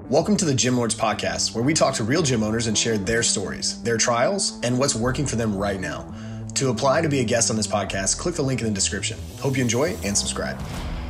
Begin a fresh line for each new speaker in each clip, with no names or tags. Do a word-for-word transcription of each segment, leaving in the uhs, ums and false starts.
Welcome to the Gym Lords Podcast, where we talk to real gym owners and share their stories, their trials, and what's working for them right now. To apply to be a guest on this podcast, click the link in the description. Hope you enjoy and subscribe.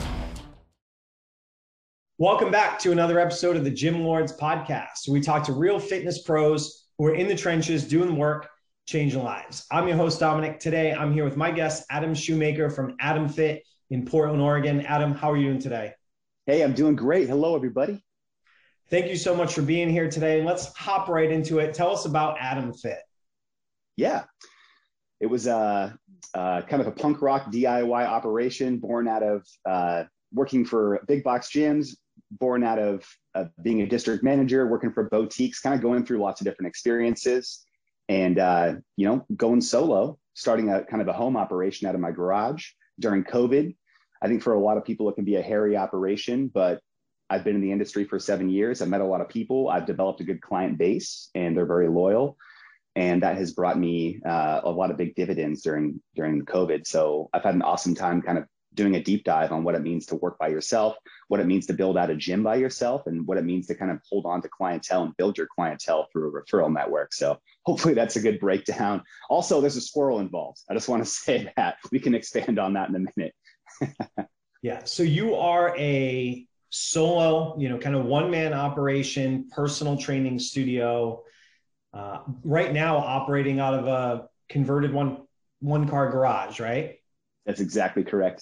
Welcome back to another episode of the Gym Lords Podcast, where we talk to real fitness pros who are in the trenches, doing work, changing lives. I'm your host, Dominic. Today, I'm here with my guest, Adam Shoemaker from Adam Fit in Portland, Oregon. Adam, how are you doing today?
Hey, I'm doing great. Hello, everybody.
Thank you so much for being here today. Let's hop right into it. Tell us about Adam Fit.
Yeah, it was a, a kind of a punk rock D I Y operation born out of uh, working for big box gyms, born out of uh, being a district manager, working for boutiques, kind of going through lots of different experiences and, uh, you know, going solo, starting a kind of a home operation out of my garage during COVID. I think for a lot of people, it can be a hairy operation, but I've been in the industry for seven years. I've met a lot of people. I've developed a good client base and they're very loyal. And that has brought me uh, a lot of big dividends during, during COVID. So I've had an awesome time kind of doing a deep dive on what it means to work by yourself, what it means to build out a gym by yourself, and what it means to kind of hold on to clientele and build your clientele through a referral network. So hopefully that's a good breakdown. Also, there's a squirrel involved. I just want to say that. We can expand on that in a minute.
Yeah. So you are a solo, you know, kind of one-man operation, personal training studio, uh, right now operating out of a converted one, one car garage, right?
That's exactly correct.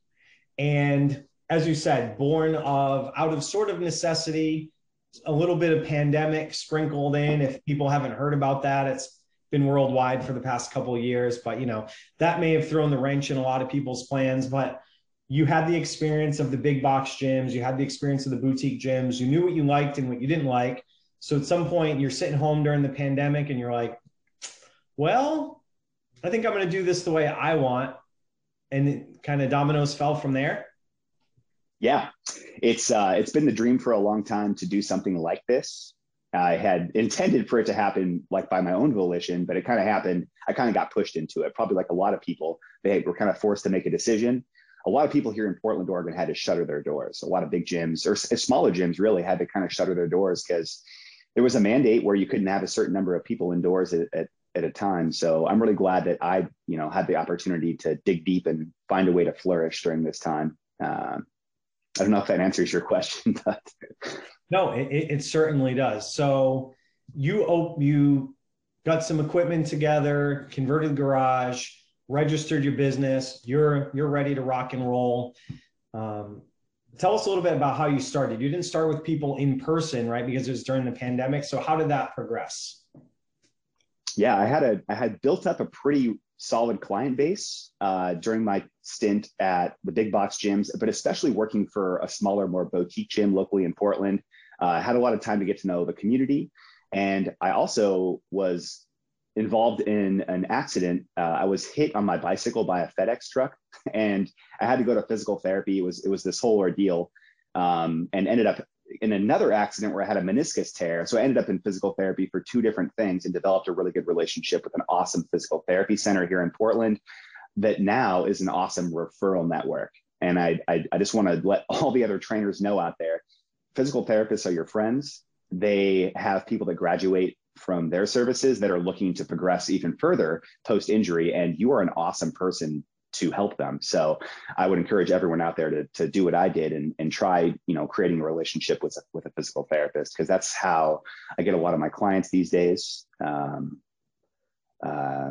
And as you said, born of, out of sort of necessity, a little bit of pandemic sprinkled in. If people haven't heard about that, it's been worldwide for the past couple of years, but you know, that may have thrown the wrench in a lot of people's plans, but you had the experience of the big box gyms, you had the experience of the boutique gyms, you knew what you liked and what you didn't like. So at some point you're sitting home during the pandemic and you're like, well, I think I'm going to do this the way I want. And it kind of dominoes fell from there.
Yeah, it's uh, it's been the dream for a long time to do something like this. I had intended for it to happen like by my own volition, but it kind of happened. I kind of got pushed into it, probably like a lot of people. They were kind of forced to make a decision. A lot of people here in Portland, Oregon had to shutter their doors. A lot of big gyms or smaller gyms really had to kind of shutter their doors because there was a mandate where you couldn't have a certain number of people indoors at, at, at a time. So I'm really glad that I, you know, had the opportunity to dig deep and find a way to flourish during this time. Uh, I don't know if that answers your question, but
no, it, it certainly does. So you op- you got some equipment together, converted the garage, registered your business, you're you're ready to rock and roll. Um, tell us a little bit about how you started. You didn't start with people in person, right? Because it was during the pandemic. So how did that progress?
Yeah, I had a I had built up a pretty solid client base uh, during my stint at the big box gyms, but especially working for a smaller, more boutique gym locally in Portland. Uh, I had a lot of time to get to know the community. And I also was involved in an accident. Uh, I was hit on my bicycle by a FedEx truck and I had to go to physical therapy. It was, it was this whole ordeal um, and ended up in another accident where I had a meniscus tear. So I ended up in physical therapy for two different things and developed a really good relationship with an awesome physical therapy center here in Portland that now is an awesome referral network. And I, I, I just want to let all the other trainers know out there, physical therapists are your friends. They have people that graduate from their services that are looking to progress even further post-injury, and you are an awesome person to help them. So I would encourage everyone out there to, to do what I did and, and try, you know, creating a relationship with, with a physical therapist, because that's how I get a lot of my clients these days. Um, uh,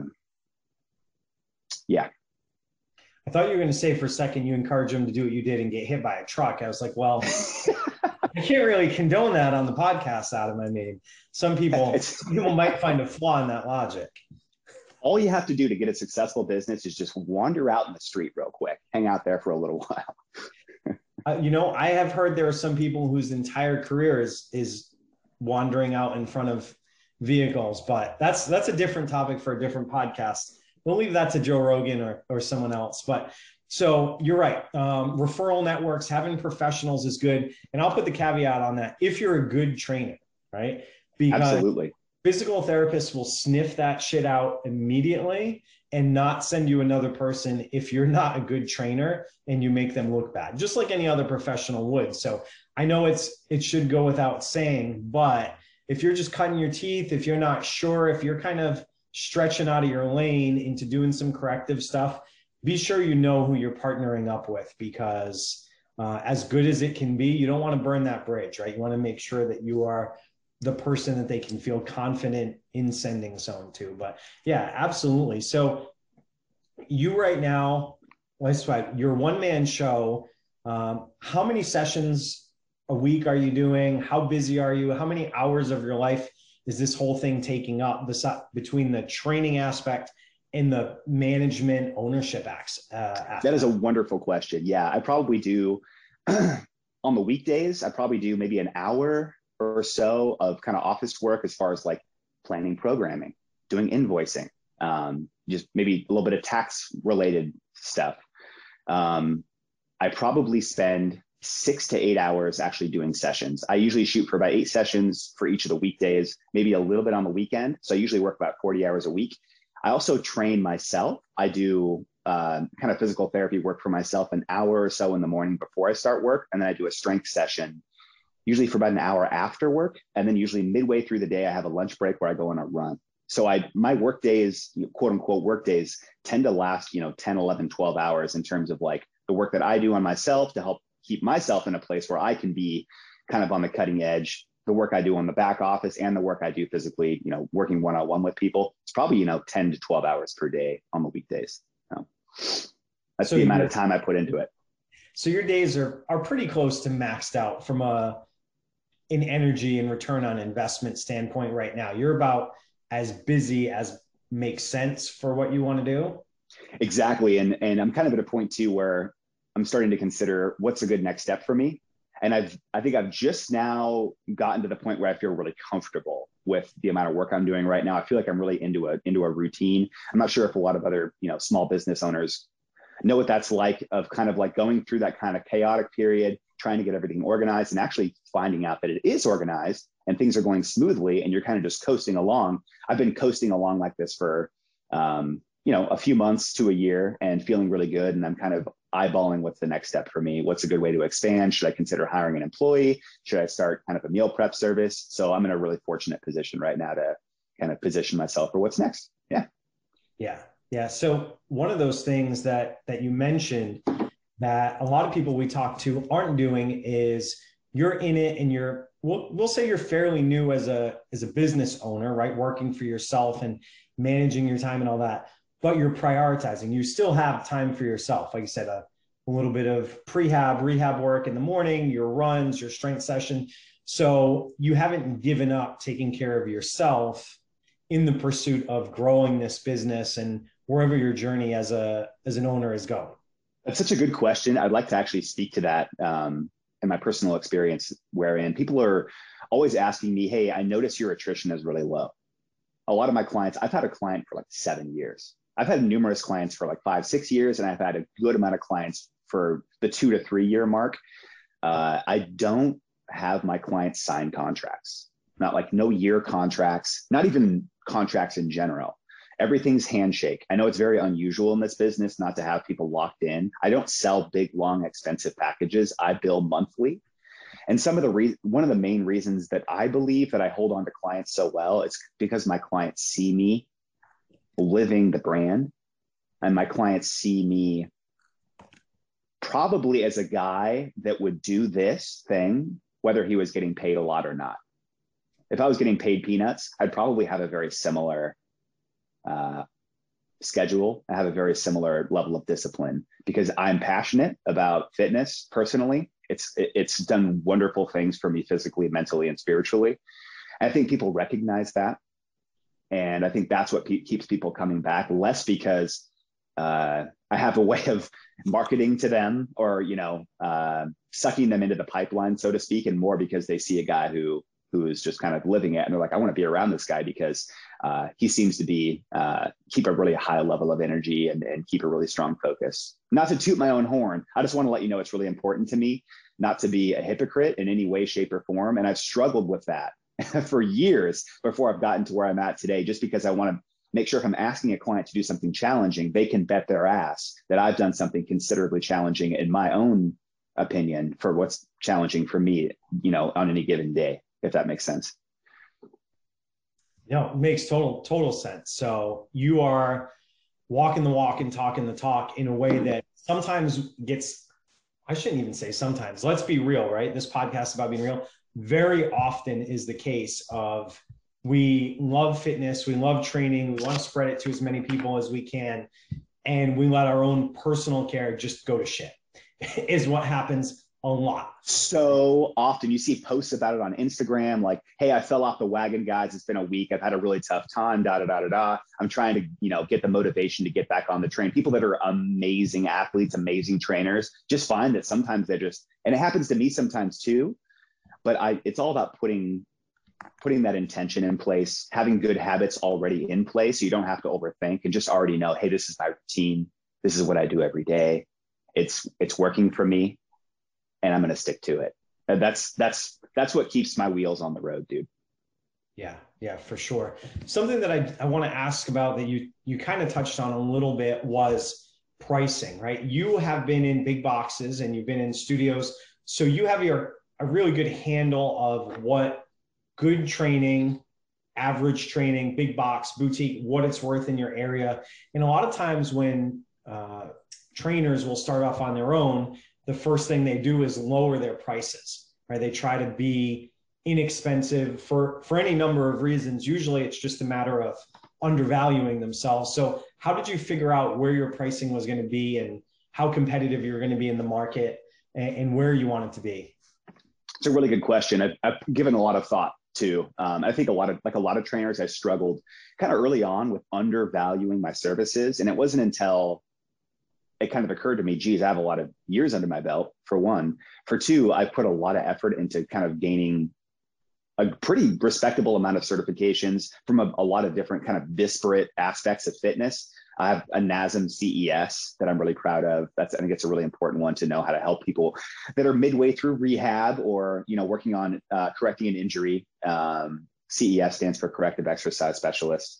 yeah.
I thought you were going to say for a second, you encourage them to do what you did and get hit by a truck. I was like, well, I can't really condone that on the podcast, Adam. I mean, some people, some people might find a flaw in that logic.
All you have to do to get a successful business is just wander out in the street real quick, hang out there for a little while.
uh, you know, I have heard there are some people whose entire career is, is wandering out in front of vehicles, but that's, that's a different topic for a different podcast. We'll leave that to Joe Rogan or, or someone else. But so you're right. Um, referral networks, having professionals is good. And I'll put the caveat on that. If you're a good trainer, right? Because
absolutely.
Physical therapists will sniff that shit out immediately and not send you another person if you're not a good trainer and you make them look bad, just like any other professional would. So I know it's, it should go without saying, but if you're just cutting your teeth, if you're not sure, if you're kind of stretching out of your lane into doing some corrective stuff, be sure you know who you're partnering up with, because uh, as good as it can be, you don't want to burn that bridge, right? You want to make sure that you are the person that they can feel confident in sending someone to. But yeah, absolutely. So you right now, let's try your one man show. Um, how many sessions a week are you doing? How busy are you? How many hours of your life is this whole thing taking up, between the training aspect and the management ownership aspect?
That is a wonderful question. Yeah, I probably do on the weekdays, I probably do maybe an hour or so of kind of office work as far as like planning programming, doing invoicing, um, just maybe a little bit of tax related stuff. Um, I probably spend six to eight hours actually doing sessions. I usually shoot for about eight sessions for each of the weekdays, maybe a little bit on the weekend. So I usually work about forty hours a week. I also train myself. I do uh, kind of physical therapy work for myself an hour or so in the morning before I start work. And then I do a strength session, usually for about an hour after work. And then usually midway through the day, I have a lunch break where I go on a run. So I, my work days, quote unquote work days, tend to last, you know, ten, eleven, twelve hours in terms of like the work that I do on myself to help keep myself in a place where I can be kind of on the cutting edge. The work I do on the back office and the work I do physically, you know, working one-on-one with people, it's probably, you know, ten to twelve hours per day on the weekdays. So that's so the amount of time I put into it.
So your days are, are pretty close to maxed out from a, an energy and return on investment standpoint right now. You're about as busy as makes sense for what you want to do.
Exactly. And, and I'm kind of at a point too, where I'm starting to consider what's a good next step for me. And I've, I think I've just now gotten to the point where I feel really comfortable with the amount of work I'm doing right now. I feel like I'm really into a, into a routine. I'm not sure if a lot of other, you know, small business owners know what that's like, of kind of like going through that kind of chaotic period, trying to get everything organized and actually finding out that it is organized and things are going smoothly and you're kind of just coasting along. I've been coasting along like this for, um, you know, a few months to a year and feeling really good. And I'm kind of eyeballing what's the next step for me. What's a good way to expand? Should I consider hiring an employee? Should I start kind of a meal prep service? So I'm in a really fortunate position right now to kind of position myself for what's next. Yeah.
Yeah. Yeah. So one of those things that, that you mentioned that a lot of people we talk to aren't doing is you're in it and you're, we'll, we'll say you're fairly new as a, as a business owner, right? Working for yourself and managing your time and all that, but you're prioritizing. You still have time for yourself. Like you said, a, a little bit of prehab, rehab work in the morning, your runs, your strength session. So you haven't given up taking care of yourself in the pursuit of growing this business and wherever your journey as a, as an owner is going.
That's such a good question. I'd like to actually speak to that um, in my personal experience, wherein people are always asking me, hey, I notice your attrition is really low. A lot of my clients, I've had a client for like seven years. I've had numerous clients for like five, six years, and I've had a good amount of clients for the two to three year mark. Uh, I don't have my clients sign contracts, not like no year contracts, not even contracts in general. Everything's handshake. I know it's very unusual in this business not to have people locked in. I don't sell big, long, expensive packages. I bill monthly. And some of the re- one of the main reasons that I believe that I hold on to clients so well is because my clients see me living the brand, and my clients see me probably as a guy that would do this thing, whether he was getting paid a lot or not. If I was getting paid peanuts, I'd probably have a very similar uh, schedule. I have a very similar level of discipline because I'm passionate about fitness personally. It's it's done wonderful things for me physically, mentally, and spiritually. And I think people recognize that. And I think that's what pe- keeps people coming back, less because uh, I have a way of marketing to them or, you know, uh, sucking them into the pipeline, so to speak, and more because they see a guy who who is just kind of living it. And they're like, I want to be around this guy because uh, he seems to be uh, keep a really high level of energy and, and keep a really strong focus. Not to toot my own horn. I just want to let you know it's really important to me not to be a hypocrite in any way, shape, or form. And I've struggled with that for years before I've gotten to where I'm at today, just because I want to make sure if I'm asking a client to do something challenging, they can bet their ass that I've done something considerably challenging in my own opinion for what's challenging for me, you know, on any given day, if that makes sense.
No, it makes total, total sense. So you are walking the walk and talking the talk in a way that sometimes gets, I shouldn't even say sometimes, let's be real, right? This podcast is about being real. Very often is the case of we love fitness, we love training, we want to spread it to as many people as we can, and we let our own personal care just go to shit, is what happens a lot.
So often you see posts about it on Instagram, like, hey, I fell off the wagon, guys. It's been a week. I've had a really tough time, da, da, da, da, da. I'm trying to, you know, get the motivation to get back on the train. People that are amazing athletes, amazing trainers, just find that sometimes they're just, and it happens to me sometimes too, but I, it's all about putting, putting that intention in place, having good habits already in place. So you don't have to overthink and just already know, hey, this is my routine. This is what I do every day. It's, it's working for me, and I'm going to stick to it. And that's, that's, that's what keeps my wheels on the road, dude.
Yeah. Yeah, for sure. Something that I, I want to ask about that you, you kind of touched on a little bit was pricing, right? You have been in big boxes and you've been in studios. So you have your, a really good handle of what good training, average training, big box, boutique, what it's worth in your area. And a lot of times when uh, trainers will start off on their own, the first thing they do is lower their prices, right? They try to be inexpensive for, for any number of reasons. Usually it's just a matter of undervaluing themselves. So how did you figure out where your pricing was going to be and how competitive you're going to be in the market and, and where you want it to be?
It's a really good question. I've, I've given a lot of thought to. Um, I think a lot of, like a lot of trainers, I struggled kind of early on with undervaluing my services. And it wasn't until it kind of occurred to me, geez, I have a lot of years under my belt, for one. For two, I put a lot of effort into kind of gaining a pretty respectable amount of certifications from a, a lot of different kind of disparate aspects of fitness. I have a N A S M C E S that I'm really proud of. That's, I think it's a really important one to know how to help people that are midway through rehab or, you know, working on uh, correcting an injury. Um, C E S stands for Corrective Exercise Specialist.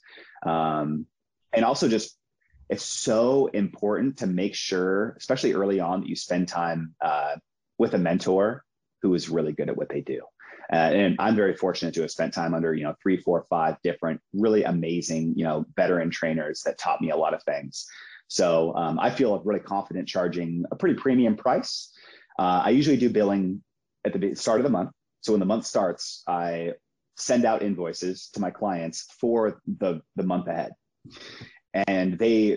Um, and also just, it's so important to make sure, especially early on, that you spend time uh, with a mentor who is really good at what they do. Uh, and I'm very fortunate to have spent time under, you know, three, four, five different really amazing, you know, veteran trainers that taught me a lot of things. So um, I feel really confident charging a pretty premium price. Uh, I usually do billing at the start of the month. So when the month starts, I send out invoices to my clients for the, the month ahead. And they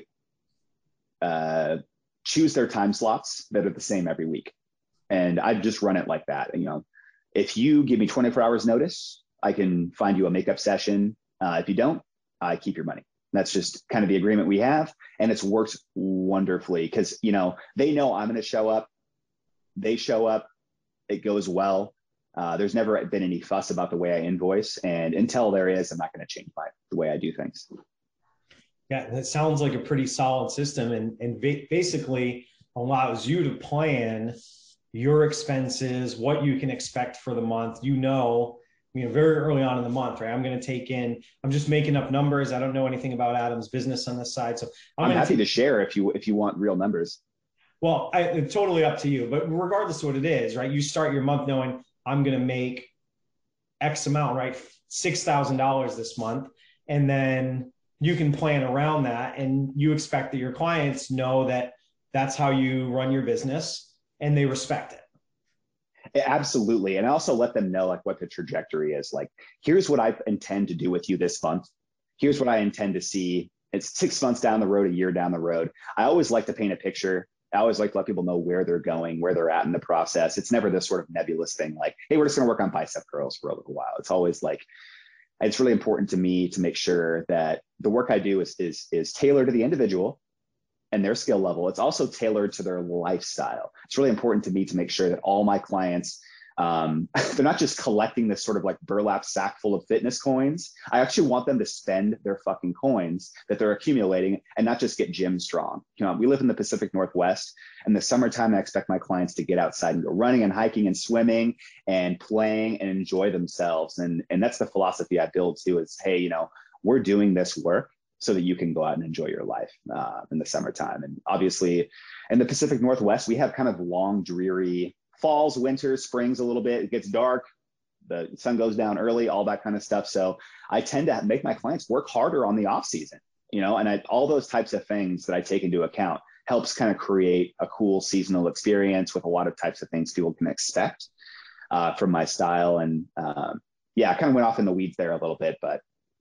uh, choose their time slots that are the same every week. And I just run it like that. You know, if you give me twenty-four hours notice, I can find you a makeup session. Uh, if you don't, I keep your money. That's just kind of the agreement we have. And it's worked wonderfully because, you know, they know I'm going to show up. They show up. It goes well. Uh, there's never been any fuss about the way I invoice. And until there is, I'm not going to change my, the way I do things.
Yeah, that sounds like a pretty solid system and, and basically allows you to plan your expenses, what you can expect for the month. You know, you know, very early on in the month, right? I'm going to take in, I'm just making up numbers. I don't know anything about Adam's business on this side. So
I'm, I'm happy
take,
to share if you, if you want real numbers.
Well, I, it's totally up to you, but regardless of what it is, right? You start your month knowing I'm going to make X amount, right? six thousand dollars this month. And then you can plan around that and you expect that your clients know that that's how you run your business and they respect it.
Absolutely. And I also let them know like what the trajectory is. Like, here's what I intend to do with you this month. Here's what I intend to see. It's six months down the road, a year down the road. I always like to paint a picture. I always like to let people know where they're going, where they're at in the process. It's never this sort of nebulous thing like, hey, we're just going to work on bicep curls for a little while. It's always like, it's really important to me to make sure that the work I do is, is, is tailored to the individual and their skill level. It's also tailored to their lifestyle. It's really important to me to make sure that all my clients, um, they're not just collecting this sort of like burlap sack full of fitness coins. I actually want them to spend their fucking coins that they're accumulating and not just get gym strong. You know, we live in the Pacific Northwest. In the summertime, I expect my clients to get outside and go running and hiking and swimming and playing and enjoy themselves. And, and that's the philosophy I build too is, hey, you know, we're doing this work so that you can go out and enjoy your life uh, in the summertime. And obviously in the Pacific Northwest, we have kind of long, dreary falls, winters, springs a little bit. It gets dark, the sun goes down early, all that kind of stuff. So I tend to make my clients work harder on the off season, you know, and I, all those types of things that I take into account helps kind of create a cool seasonal experience with a lot of types of things people can expect uh, from my style. And um, yeah, I kind of went off in the weeds there a little bit, but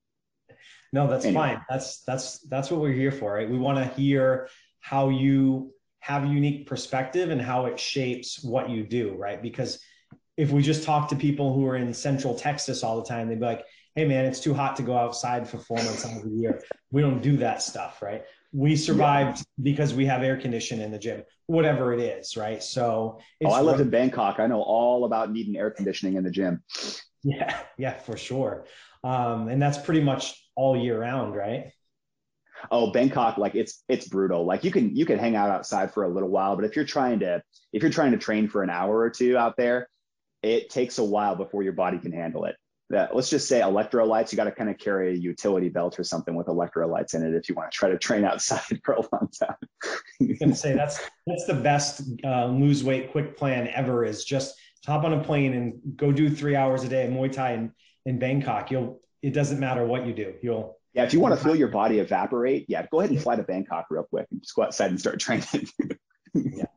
no, that's
anyway.
fine. That's, that's, that's what we're here for, right? We want to hear how you have a unique perspective and how it shapes what you do, right? Because if we just talk to people who are in Central Texas all the time, they'd be like, hey man, it's too hot to go outside for four months out of the year. We don't do that stuff, right? We survived yeah. because we have air conditioning in the gym, whatever it is, right? So
it's oh, I lived in Bangkok. I know all about needing air conditioning in the gym.
Yeah, yeah, for sure. Um, and that's pretty much all year round, right?
Oh, Bangkok, like it's it's brutal. Like you can you can hang out outside for a little while, but if you're trying to if you're trying to train for an hour or two out there, it takes a while before your body can handle it. That, let's just say electrolytes, you got to kind of carry a utility belt or something with electrolytes in it if you want to try to train outside for a long time.
I was gonna say that's that's the best uh, lose weight quick plan ever, is just hop on a plane and go do three hours a day of Muay Thai in, in Bangkok. You'll it doesn't matter what you do. You'll
yeah, if you want to feel your body evaporate, yeah, go ahead and fly to Bangkok real quick and just go outside and start training.
Yeah.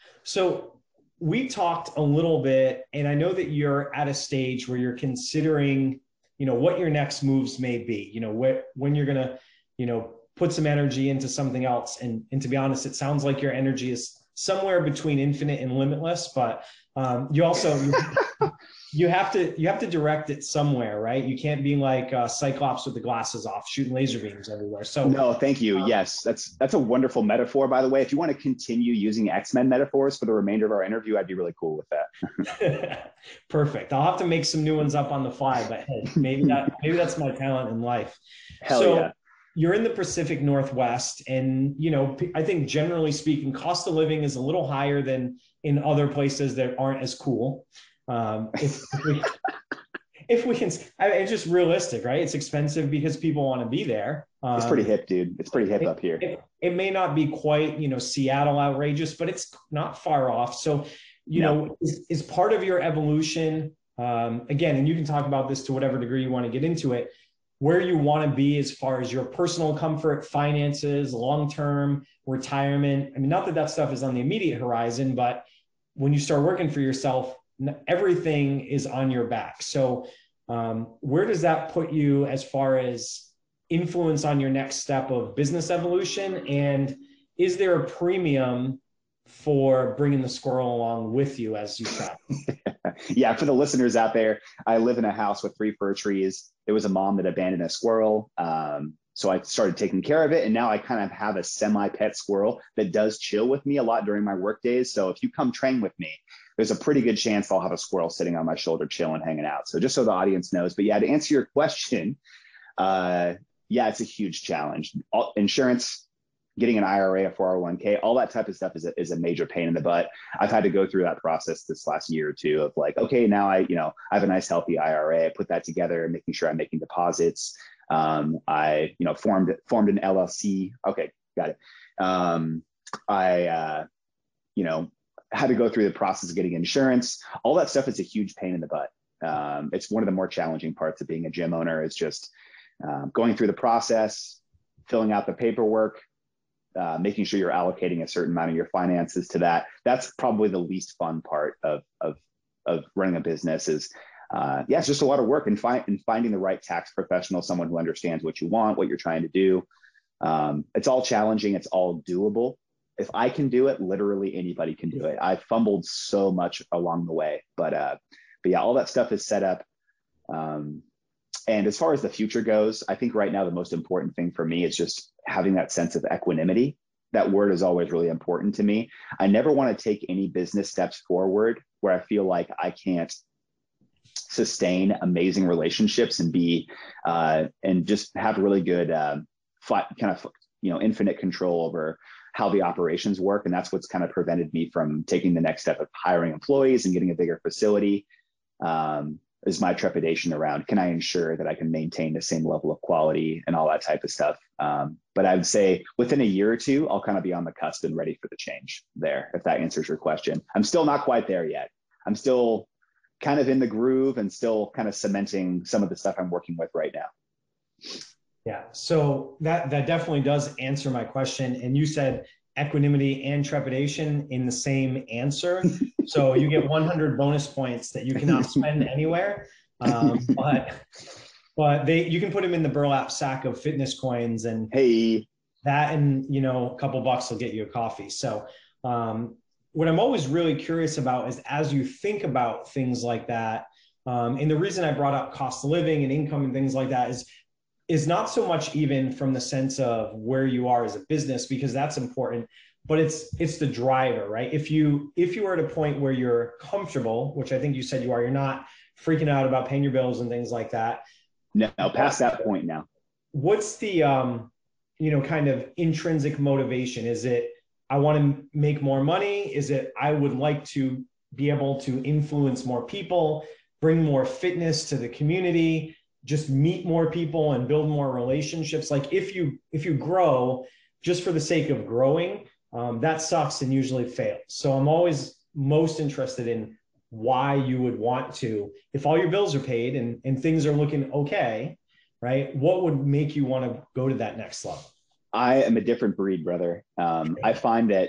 So we talked a little bit, and I know that you're at a stage where you're considering, you know, what your next moves may be, you know, where, when you're going to, you know, put some energy into something else. And, and to be honest, it sounds like your energy is somewhere between infinite and limitless, but um, you also, you, you have to, you have to direct it somewhere, right? You can't be like uh, Cyclops with the glasses off, shooting laser beams everywhere. So
no, thank you. Um, yes, that's that's a wonderful metaphor, by the way. If you want to continue using X-Men metaphors for the remainder of our interview, I'd be really cool with
that. Perfect. I'll have to make some new ones up on the fly, but hey, maybe that maybe that's my talent in life.
Hell
so,
yeah.
You're in the Pacific Northwest, and you know, I think generally speaking, cost of living is a little higher than in other places that aren't as cool. Um, if, if, we, if we can, I mean, it's just realistic, right? It's expensive because people want to be there. Um,
it's pretty hip, dude. It's pretty hip
it,
up here.
It, it may not be quite, you know, Seattle outrageous, but it's not far off. So, you no. know, is, is part of your evolution, um, again, and you can talk about this to whatever degree you want to get into it, where you want to be as far as your personal comfort, finances, long-term retirement. I mean, not that that stuff is on the immediate horizon, but when you start working for yourself, everything is on your back. So um, where does that put you as far as influence on your next step of business evolution? And is there a premium for bringing the squirrel along with you as you travel?
Yeah, for the listeners out there, I live in a house with three fir trees. There was a mom that abandoned a squirrel. Um, so I started taking care of it. And now I kind of have a semi-pet squirrel that does chill with me a lot during my work days. So if you come train with me, there's a pretty good chance I'll have a squirrel sitting on my shoulder, chilling, hanging out. So just so the audience knows. But yeah, to answer your question, uh, yeah, it's a huge challenge. All, insurance, getting an I R A, a four oh one k, all that type of stuff is a, is a major pain in the butt. I've had to go through that process this last year or two of like, okay, now I, you know, I have a nice healthy I R A. I put that together, making sure I'm making deposits. Um, I, you know, formed formed an L L C. Okay, got it. Um, I, uh, you know, had to go through the process of getting insurance. All that stuff is a huge pain in the butt. Um, it's one of the more challenging parts of being a gym owner. Is just um, going through the process, filling out the paperwork, uh, making sure you're allocating a certain amount of your finances to that. That's probably the least fun part of of of running a business. Is uh, yeah, it's just a lot of work and find and finding the right tax professional, someone who understands what you want, what you're trying to do. Um, it's all challenging. It's all doable. If I can do it, literally anybody can do it. I fumbled so much along the way, but uh, but yeah, all that stuff is set up. Um, and as far as the future goes, I think right now the most important thing for me is just having that sense of equanimity. That word is always really important to me. I never want to take any business steps forward where I feel like I can't sustain amazing relationships and be uh, and just have really good uh, fi- kind of you know infinite control over how the operations work. And that's what's kind of prevented me from taking the next step of hiring employees and getting a bigger facility. Um, is my trepidation around, can I ensure that I can maintain the same level of quality and all that type of stuff. Um, but I would say within a year or two, I'll kind of be on the cusp and ready for the change there, if that answers your question. I'm still not quite there yet. I'm still kind of in the groove and still kind of cementing some of the stuff I'm working with right now.
Yeah, so that that definitely does answer my question. And you said equanimity and trepidation in the same answer. So you get one hundred bonus points that you cannot spend anywhere. Um, but but they you can put them in the burlap sack of fitness coins, and
hey,
that and you know a couple bucks will get you a coffee. So um, what I'm always really curious about is as you think about things like that, um, and the reason I brought up cost of living and income and things like that is is not so much even from the sense of where you are as a business, because that's important, but it's it's the driver, right? If you if you are at a point where you're comfortable, which I think you said you are, you're not freaking out about paying your bills and things like that.
No, past that point now.
What's the um, you know, kind of intrinsic motivation? Is it I want to make more money? Is it I would like to be able to influence more people, bring more fitness to the community, just meet more people and build more relationships? Like if you if you grow just for the sake of growing, um, that sucks and usually fails. So I'm always most interested in why you would want to, if all your bills are paid and, and things are looking okay, right? What would make you want to go to that next level?
I am a different breed, brother. Um, I find that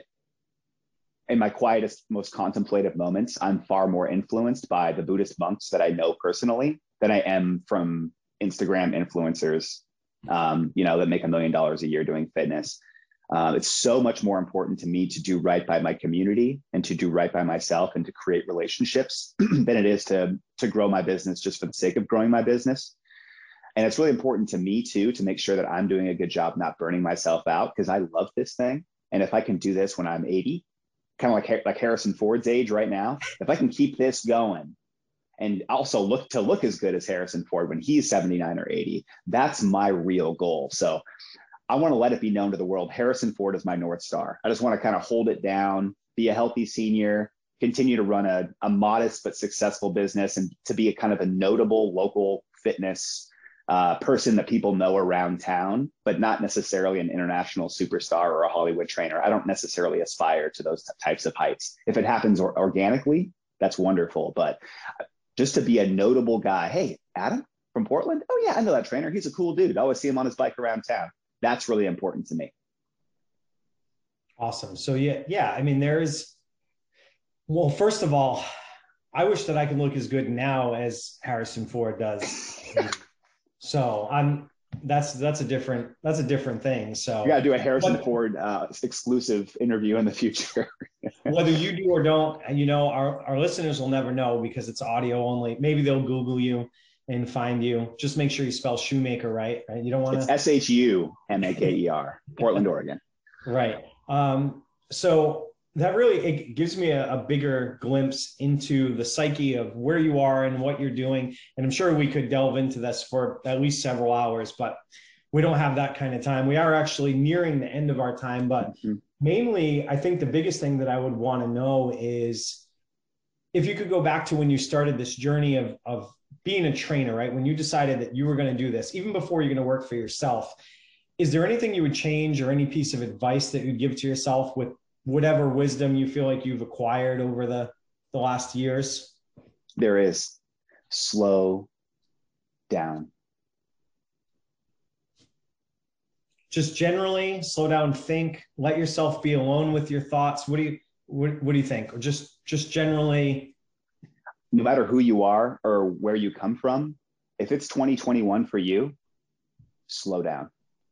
in my quietest, most contemplative moments, I'm far more influenced by the Buddhist monks that I know personally than I am from Instagram influencers, um, you know, that make a million dollars a year doing fitness. Uh, it's so much more important to me to do right by my community and to do right by myself and to create relationships than it is to, to grow my business just for the sake of growing my business. And it's really important to me too, to make sure that I'm doing a good job, not burning myself out, because I love this thing. And if I can do this when I'm eighty, kind of like, like Harrison Ford's age right now, if I can keep this going and also look to look as good as Harrison Ford when he's seventy-nine or eighty, that's my real goal. So I want to let it be known to the world, Harrison Ford is my North Star. I just want to kind of hold it down, be a healthy senior, continue to run a, a modest but successful business, and to be a kind of a notable local fitness uh, person that people know around town, but not necessarily an international superstar or a Hollywood trainer. I don't necessarily aspire to those types of heights. If it happens or- organically, that's wonderful. But just to be a notable guy, hey, Adam from Portland? Oh yeah, I know that trainer. He's a cool dude. I always see him on his bike around town. That's really important to me.
Awesome. So yeah, yeah. I mean, there's, well, first of all, I wish that I could look as good now as Harrison Ford does. So I'm, that's, that's a different, that's a different thing. So
you got to do a Harrison but, Ford uh, exclusive interview in the future.
Whether you do or don't, you know, our, our listeners will never know because it's audio only. Maybe they'll Google you and find you. Just make sure you spell shoemaker right. Right. You don't want to.
It's S H U M A K E R, Portland, Oregon.
Right. Um, so that really, it gives me a, a bigger glimpse into the psyche of where you are and what you're doing. And I'm sure we could delve into this for at least several hours, but we don't have that kind of time. We are actually nearing the end of our time, but mm-hmm. mainly I think the biggest thing that I would want to know is if you could go back to when you started this journey of, of being a trainer, right? When you decided that you were going to do this, even before you're going to work for yourself, is there anything you would change or any piece of advice that you'd give to yourself with whatever wisdom you feel like you've acquired over the, the last years?
There is. Slow down.
Just generally slow down, think, let yourself be alone with your thoughts. What do you, what, what do you think? Or just, just generally.
No matter who you are or where you come from, if it's twenty twenty-one for you, slow down.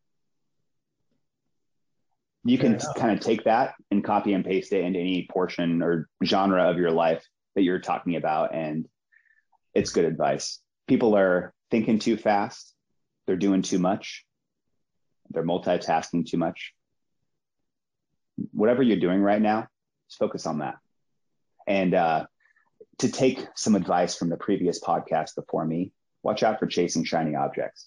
You can kind of take that and copy and paste it into any portion or genre of your life that you're talking about. And it's good advice. People are thinking too fast. They're doing too much. They're multitasking too much. Whatever you're doing right now, just focus on that. And uh, to take some advice from the previous podcast before me, watch out for chasing shiny objects.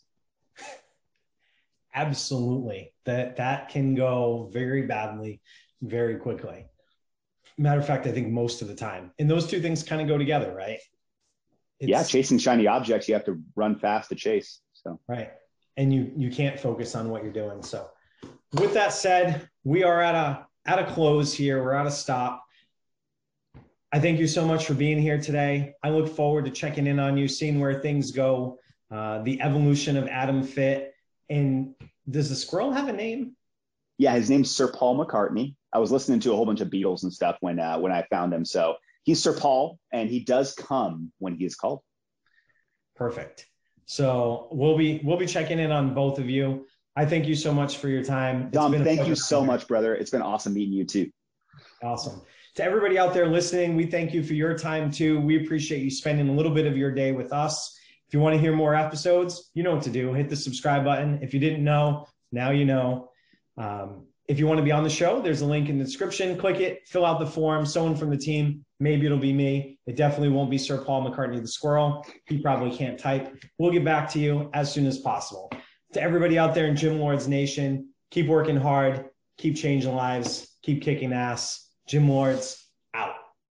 Absolutely. That that can go very badly, very quickly. Matter of fact, I think most of the time. And those two things kind of go together, right? It's,
yeah, chasing shiny objects, you have to run fast to chase. So
right. And you you can't focus on what you're doing. So with that said, we are at a at a close here. We're at a stop. I thank you so much for being here today. I look forward to checking in on you, seeing where things go, uh, the evolution of Adam Fit. And does the squirrel have a name?
Yeah, his name's Sir Paul McCartney. I was listening to a whole bunch of Beatles and stuff when uh, when I found him. So he's Sir Paul, and he does come when he is called.
Perfect. So we'll be we'll be checking in on both of you. I thank you so much for your time.
Dom, thank you so much, brother. It's been awesome meeting you too.
Awesome. To everybody out there listening, we thank you for your time too. We appreciate you spending a little bit of your day with us. If you want to hear more episodes, you know what to do. Hit the subscribe button. If you didn't know, now you know. Um, if you want to be on the show, there's a link in the description. Click it, fill out the form. Someone from the team, maybe it'll be me. It definitely won't be Sir Paul McCartney the squirrel. He probably can't type. We'll get back to you as soon as possible. To everybody out there in Gym Lords Nation, keep working hard, keep changing lives, keep kicking ass. Gym Lords out.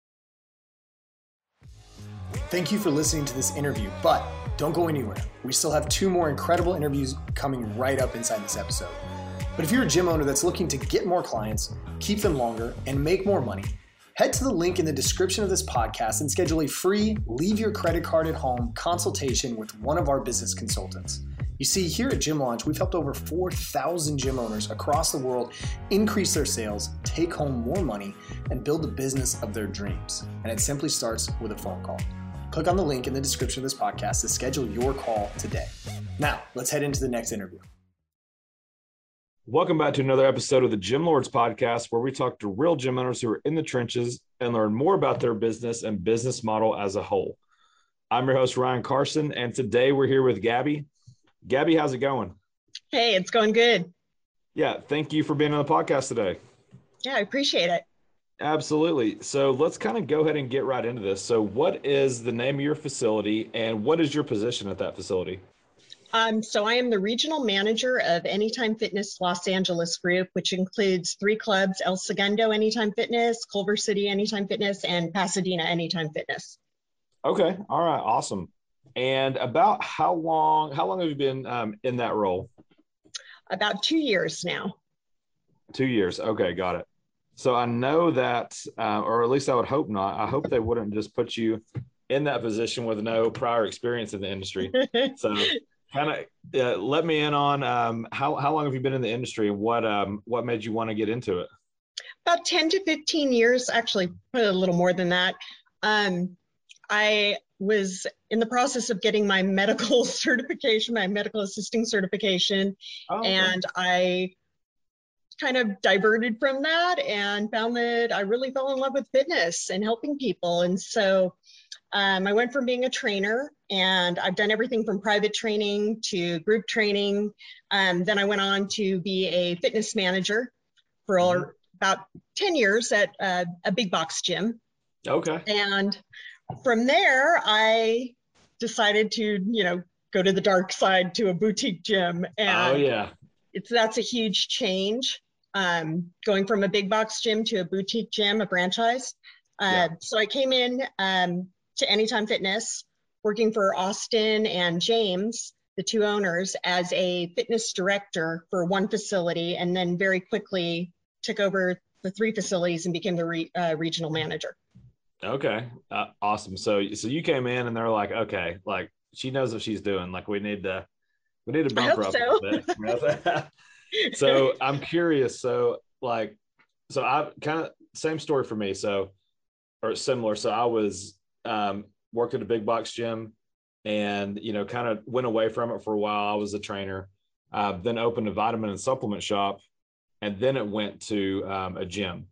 Thank you for listening to this interview, but don't go anywhere. We still have two more incredible interviews coming right up inside this episode. But if you're a gym owner that's looking to get more clients, keep them longer, and make more money, head to the link in the description of this podcast and schedule a free leave your credit card at home consultation with one of our business consultants. You see, here at Gym Launch, we've helped over four thousand gym owners across the world increase their sales, take home more money, and build the business of their dreams. And it simply starts with a phone call. Click on the link in the description of this podcast to schedule your call today. Now, let's head into the next interview.
Welcome back to another episode of the Gym Lords Podcast, where we talk to real gym owners who are in the trenches and learn more about their business and business model as a whole. I'm your host, Ryan Carson, and today we're here with Gabby. Gabby, how's it going?
Hey, it's going good.
Yeah, thank you for being on the podcast today.
Yeah, I appreciate it.
Absolutely. So let's kind of go ahead and get right into this. So what is the name of your facility and what is your position at that facility?
Um, so I am the regional manager of Anytime Fitness Los Angeles Group, which includes three clubs: El Segundo Anytime Fitness, Culver City Anytime Fitness, and Pasadena Anytime Fitness.
Okay. All right. Awesome. And about how long, how long have you been um, in that role?
About two years now.
Two years. Okay. Got it. So I know that, uh, or at least I would hope not. I hope they wouldn't just put you in that position with no prior experience in the industry. So kind of uh, let me in on um, how, how long have you been in the industry and what, um, what made you want to get into it?
About ten to fifteen years, actually a little more than that. Um, I was in the process of getting my medical certification, my medical assisting certification,
oh, okay.
and I kind of diverted from that and found that I really fell in love with fitness and helping people. And so um, I went from being a trainer, and I've done everything from private training to group training. Um, then I went on to be a fitness manager for mm-hmm. about ten years at uh, a big box gym.
Okay.
And from there, I decided to, you know, go to the dark side to a boutique gym. And
oh, yeah.
It's, that's a huge change, um, going from a big box gym to a boutique gym, a franchise. Uh, yeah. So I came in um, to Anytime Fitness, working for Austin and James, the two owners, as a fitness director for one facility, and then very quickly took over the three facilities and became the re, uh, regional manager.
Okay. Uh, awesome. So, so you came in and they're like, okay, like she knows what she's doing. Like we need to, we need to bump her up
so.
a bit. So I'm curious. So like, so I kind of same story for me. So, or similar. So I was, um, worked at a big box gym and, you know, kind of went away from it for a while. I was a trainer, uh, then opened a vitamin and supplement shop. And then it went to um, a gym.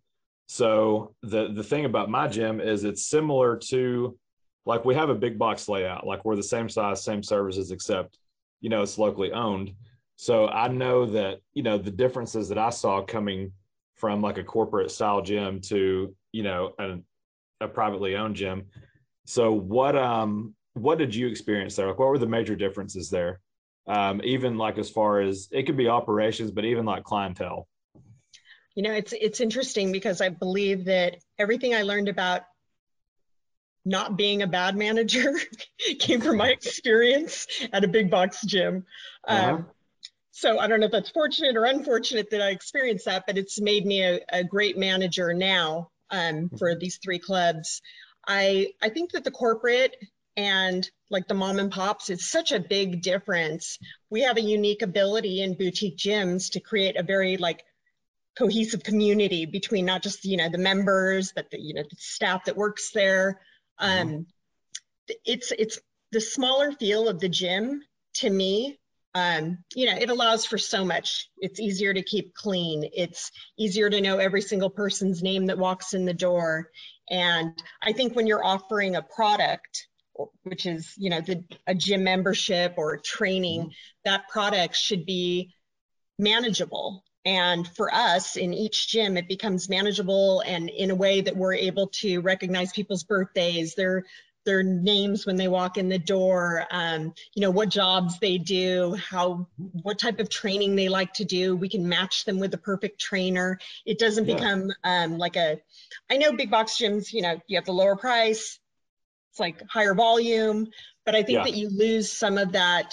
So the, the thing about my gym is it's similar to, like we have a big box layout, like we're the same size, same services, except, you know, it's locally owned. So I know that, you know, the differences that I saw coming from like a corporate style gym to, you know, a, a privately owned gym. So what, um, what did you experience there? Like, what were the major differences there? Um, even like, as far as it could be operations, but even like clientele.
You know, it's it's interesting because I believe that everything I learned about not being a bad manager came from my experience at a big box gym.
Uh-huh.
Um, so I don't know if that's fortunate or unfortunate that I experienced that, but it's made me a, a great manager now um, for these three clubs. I, I think that the corporate and like the mom and pops, it's such a big difference. We have a unique ability in boutique gyms to create a very like cohesive community between not just, you know, the members, but the, you know, the staff that works there. Um, mm-hmm. It's, it's the smaller feel of the gym to me. Um, you know, it allows for so much. It's easier to keep clean. It's easier to know every single person's name that walks in the door. And I think when you're offering a product, which is, you know, the, a gym membership or training, mm-hmm. that product should be manageable. And for us in each gym, it becomes manageable and in a way that we're able to recognize people's birthdays, their their names when they walk in the door, um, you know, what jobs they do, how, what type of training they like to do. We can match them with the perfect trainer. It doesn't yeah. become um, like a, I know big box gyms, you know, you have the lower price, it's like higher volume, but I think yeah. that you lose some of that,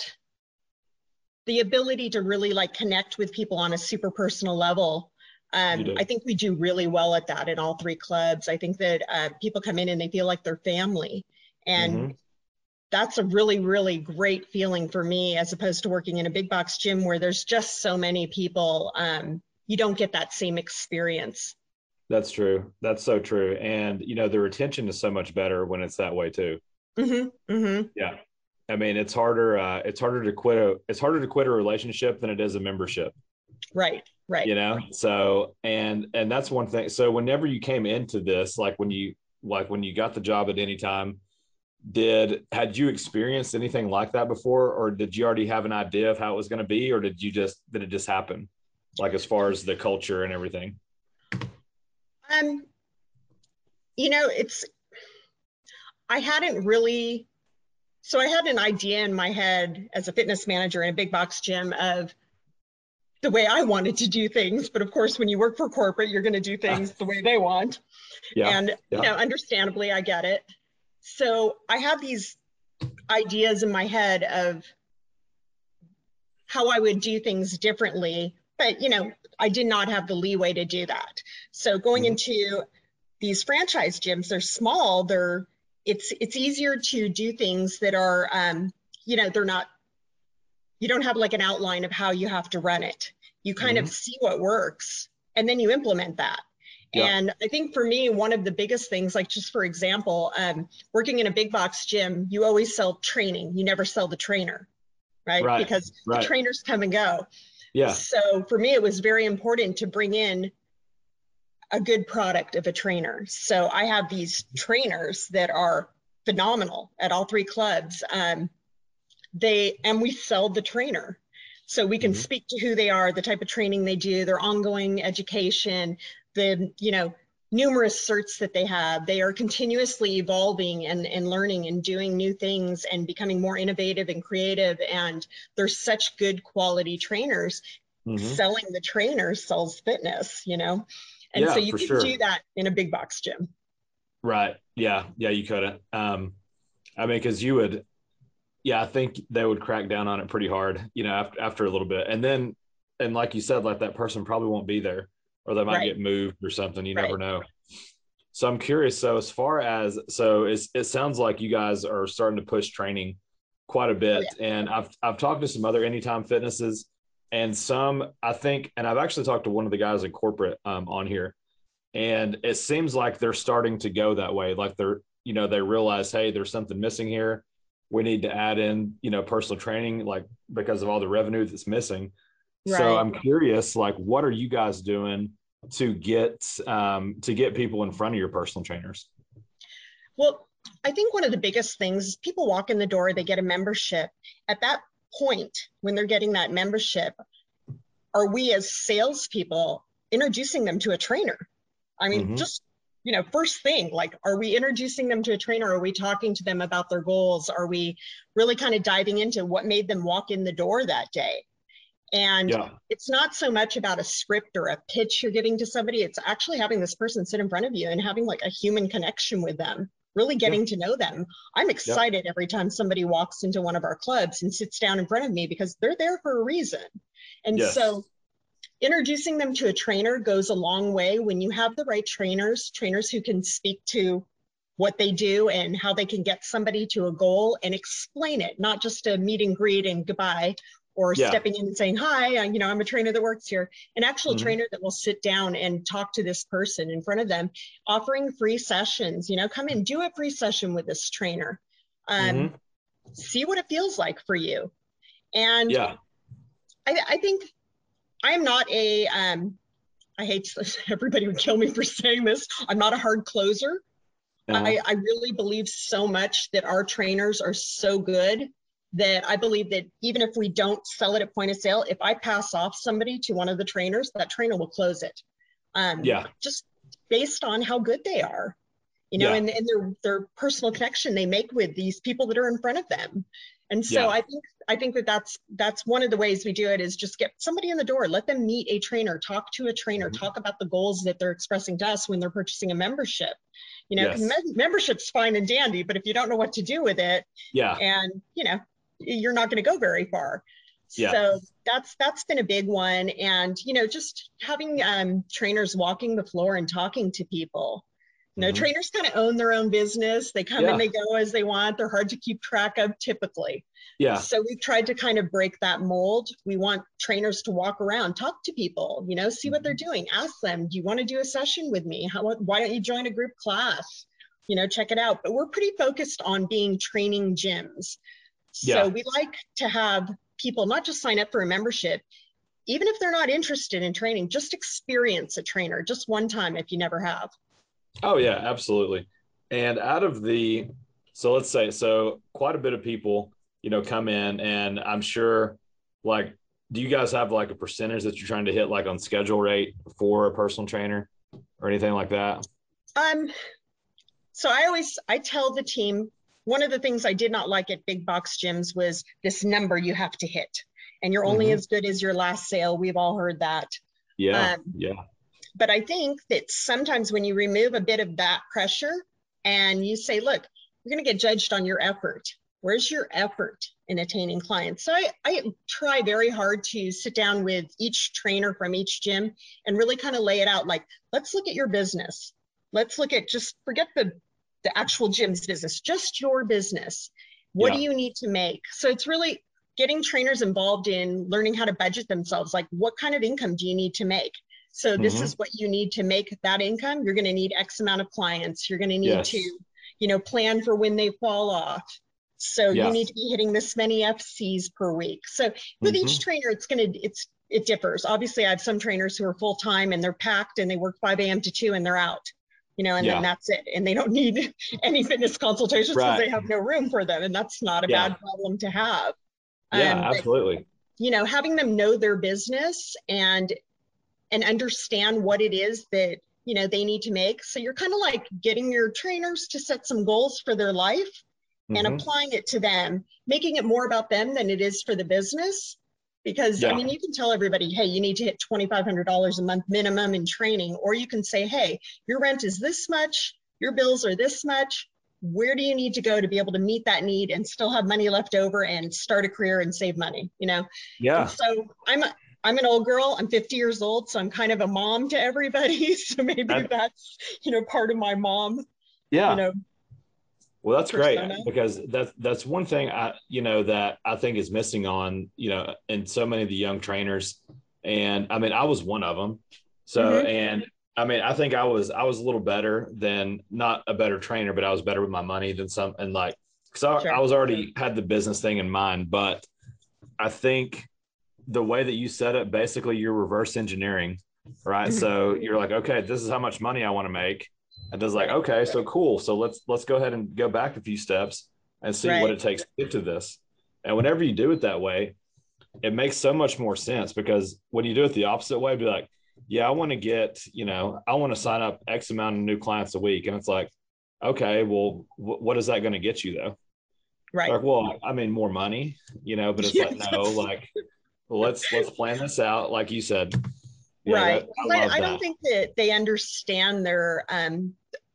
the ability to really like connect with people on a super personal level. Um, I think we do really well at that in all three clubs. I think that uh, people come in and they feel like they're family. And mm-hmm. that's a really, really great feeling for me, as opposed to working in a big box gym where there's just so many people. Um, you don't get that same experience.
That's true. That's so true. And, you know, the retention is so much better when it's that way too.
Mm-hmm. Mm-hmm.
Yeah. I mean, it's harder, uh, it's harder to quit a, it's harder to quit a relationship than it is a membership.
Right. Right.
You know, so, and, and that's one thing. So whenever you came into this, like when you, like when you got the job at Anytime, did, had you experienced anything like that before, or did you already have an idea of how it was going to be, or did you just, did it just happen? Like as far as the culture and everything?
Um, you know, it's, I hadn't really, so I had an idea in my head as a fitness manager in a big box gym of the way I wanted to do things. But of course, when you work for corporate, you're going to do things the way they want.
Yeah.
And,
yeah.
you know, understandably, I get it. So I have these ideas in my head of how I would do things differently, but, you know, I did not have the leeway to do that. So going mm-hmm. into these franchise gyms, they're small, they're, it's, it's easier to do things that are, um, you know, they're not, you don't have like an outline of how you have to run it. You kind mm-hmm. of see what works and then you implement that. Yeah. And I think for me, one of the biggest things, like just for example, um, working in a big box gym, you always sell training. You never sell the trainer, right?
Right.
Because
right.
the trainers come and go.
Yeah.
So for me, it was very important to bring in a good product of a trainer. So I have these trainers that are phenomenal at all three clubs. Um, they, and we sell the trainer. So we can mm-hmm. speak to who they are, the type of training they do, their ongoing education, the, you know, numerous certs that they have. They are continuously evolving and, and learning and doing new things and becoming more innovative and creative. And they're such good quality trainers. Mm-hmm. Selling the trainers sells fitness, you know? And
yeah,
so you
for
can
sure.
do that in a big box gym.
Right. Yeah. Yeah, you couldn't. Um, I mean, cause you would, yeah, I think they would crack down on it pretty hard, you know, after, after a little bit. And then, and like you said, like that person probably won't be there, or they might right. get moved or something. You right. never know. So I'm curious. So as far as, so it's, it sounds like you guys are starting to push training quite a bit. Oh, yeah. And I've, I've talked to some other Anytime Fitnesses, and some, I think, and I've actually talked to one of the guys in corporate um, on here, and it seems like they're starting to go that way. Like they're, you know, they realize, hey, there's something missing here. We need to add in, you know, personal training, like because of all the revenue that's missing. Right. So I'm curious, like, what are you guys doing to get um, to get people in front of your personal trainers?
Well, I think one of the biggest things is people walk in the door, they get a membership. At that point, when they're getting that membership, are we as salespeople introducing them to a trainer? I mean, mm-hmm. just, you know, first thing, like, are we introducing them to a trainer? Are we talking to them about their goals? Are we really kind of diving into what made them walk in the door that day? And yeah. it's not so much about a script or a pitch you're giving to somebody. It's actually having this person sit in front of you and having like a human connection with them, really getting to know them. I'm excited yep. every time somebody walks into one of our clubs and sits down in front of me, because they're there for a reason. And yes. so introducing them to a trainer goes a long way. When you have the right trainers, trainers who can speak to what they do and how they can get somebody to a goal and explain it, not just a meet and greet and goodbye, or yeah. stepping in and saying, hi, you know, I'm a trainer that works here. An actual mm-hmm. trainer that will sit down and talk to this person in front of them, offering free sessions, you know, come in, do a free session with this trainer. Um, mm-hmm. See what it feels like for you. And yeah. I, I think I'm not a, um, I hate this, everybody would kill me for saying this, I'm not a hard closer. Uh-huh. I, I really believe so much that our trainers are so good that I believe that even if we don't sell it at point of sale, if I pass off somebody to one of the trainers, that trainer will close it. Um, yeah. Just based on how good they are, you know, yeah. and, and their, their personal connection they make with these people that are in front of them. And so yeah. I think, I think that that's, that's one of the ways we do it, is just get somebody in the door, let them meet a trainer, talk to a trainer, mm-hmm. talk about the goals that they're expressing to us when they're purchasing a membership. You know, yes. me- membership's fine and dandy, but if you don't know what to do with it, yeah, and you know, you're not going to go very far. Yeah. So that's that's been a big one, and you know, just having um, trainers walking the floor and talking to people. You know, mm-hmm. trainers kind of own their own business. They come yeah. and they go as they want. They're hard to keep track of typically. Yeah. So we've tried to kind of break that mold. We want trainers to walk around, talk to people, you know, see what they're doing. Ask them, do you want to do a session with me? How, why don't you join a group class? You know, check it out. But we're pretty focused on being training gyms. So yeah. we like to have people not just sign up for a membership, even if they're not interested in training, just experience a trainer just one time if you never have.
Oh, yeah, absolutely. And out of the, so let's say, so quite a bit of people, you know, come in, and I'm sure, like, do you guys have like a percentage that you're trying to hit, like on schedule rate for a personal trainer or anything like that?
Um, so I always, I tell the team, one of the things I did not like at big box gyms was this number you have to hit, and you're only mm-hmm. as good as your last sale. We've all heard that.
Yeah, um, yeah.
But I think that sometimes when you remove a bit of that pressure and you say, look, you're going to get judged on your effort. Where's your effort in attaining clients? So I, I try very hard to sit down with each trainer from each gym and really kind of lay it out. Like, let's look at your business. Let's look at, just forget the, the actual gym's business, just your business. What yeah. do you need to make? So it's really getting trainers involved in learning how to budget themselves. Like, what kind of income do you need to make? So this mm-hmm. is what you need to make that income. You're going to need X amount of clients. You're going to need yes. to, you know, plan for when they fall off. So yeah. you need to be hitting this many F Cs per week. So with mm-hmm. each trainer, it's going to, it's, it differs. Obviously, I have some trainers who are full-time and they're packed and they work five a.m. to two and they're out, you know, and yeah. then that's it. And they don't need any fitness consultations because right. they have no room for them. And that's not a yeah. bad problem to have.
Yeah,
um,
absolutely.
But, you know, having them know their business and and understand what it is that, you know, they need to make. So you're kind of like getting your trainers to set some goals for their life mm-hmm. and applying it to them, making it more about them than it is for the business. Because yeah. I mean, you can tell everybody, hey, you need to hit twenty-five hundred dollars a month minimum in training, or you can say, hey, your rent is this much, your bills are this much. Where do you need to go to be able to meet that need and still have money left over and start a career and save money, you know? Yeah. And so I'm a, I'm an old girl, I'm fifty years old, so I'm kind of a mom to everybody. So maybe that, that's, you know, part of my mom,
yeah.
you know.
Well, that's persona. Great, because that's, that's one thing I, you know, that I think is missing on, you know, in so many of the young trainers. And I mean, I was one of them. So, mm-hmm. and I mean, I think I was, I was a little better than, not a better trainer, but I was better with my money than some, and like, cause I, sure. I was already had the business thing in mind, but I think the way that you said it, basically you're reverse engineering, right? So you're like, okay, this is how much money I want to make. And it's like, okay, so cool. So let's, let's go ahead and go back a few steps and see right. what it takes to get to this. And whenever you do it that way, it makes so much more sense, because when you do it the opposite way, be like, yeah, I want to get, you know, I want to sign up X amount of new clients a week. And it's like, okay, well, w- what is that going to get you though?
Right.
Like, well, I mean, more money, you know, but it's like, no, like, well, let's, let's plan this out. Like you said.
Yeah, right. That, I, I, I don't think that they understand their, um,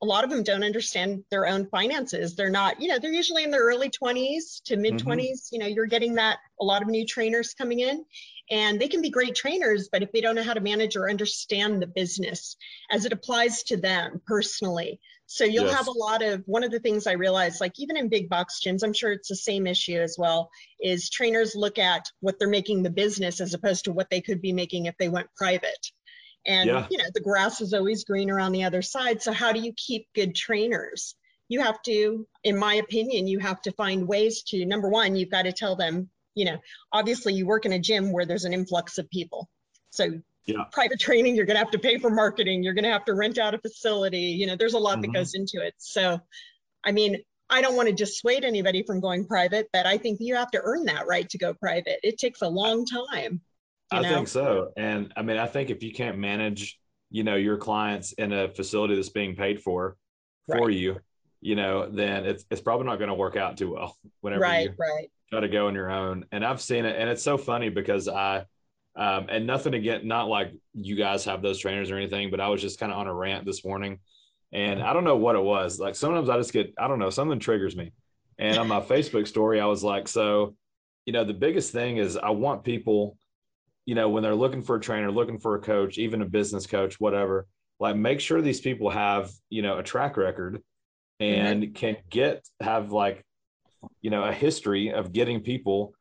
a lot of them don't understand their own finances. They're not, you know, they're usually in their early twenties to mid twenties. Mm-hmm. You know, you're getting that, a lot of new trainers coming in, and they can be great trainers, but if they don't know how to manage or understand the business as it applies to them personally. So you'll yes. have a lot of, one of the things I realized, like even in big box gyms, I'm sure it's the same issue as well, is trainers look at what they're making the business as opposed to what they could be making if they went private. And, yeah. you know, the grass is always greener on the other side. So how do you keep good trainers? You have to, in my opinion, you have to find ways to, number one, you've got to tell them, you know, obviously you work in a gym where there's an influx of people. So yeah. private training, you're going to have to pay for marketing. You're going to have to rent out a facility. You know, there's a lot mm-hmm. that goes into it. So, I mean, I don't want to dissuade anybody from going private, but I think you have to earn that right to go private. It takes a long time.
I know? think so. And I mean, I think if you can't manage, you know, your clients in a facility that's being paid for, for right. you, you know, then it's, it's probably not going to work out too well whenever
right,
you
right.
try to go on your own. And I've seen it, and it's so funny because I, um, and nothing again, not like you guys have those trainers or anything, but I was just kind of on a rant this morning, and I don't know what it was. Like sometimes I just get, I don't know, something triggers me. And on my Facebook story, I was like, so, you know, the biggest thing is I want people, you know, when they're looking for a trainer, looking for a coach, even a business coach, whatever, like make sure these people have, you know, a track record and mm-hmm. can get, have like, you know, a history of getting people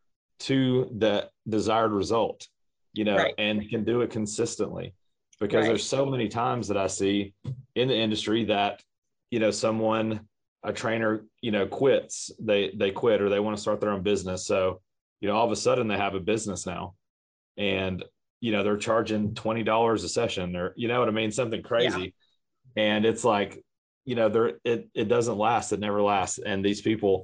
to the desired result, you know, right. and can do it consistently, because right. there's so many times that I see in the industry that, you know, someone, a trainer, you know, quits, they, they quit, or they want to start their own business. So, you know, all of a sudden they have a business now. And, you know, they're charging twenty dollars a session, or, you know what I mean? Something crazy. Yeah. And it's like, you know, there, it, it doesn't last. It never lasts. And these people,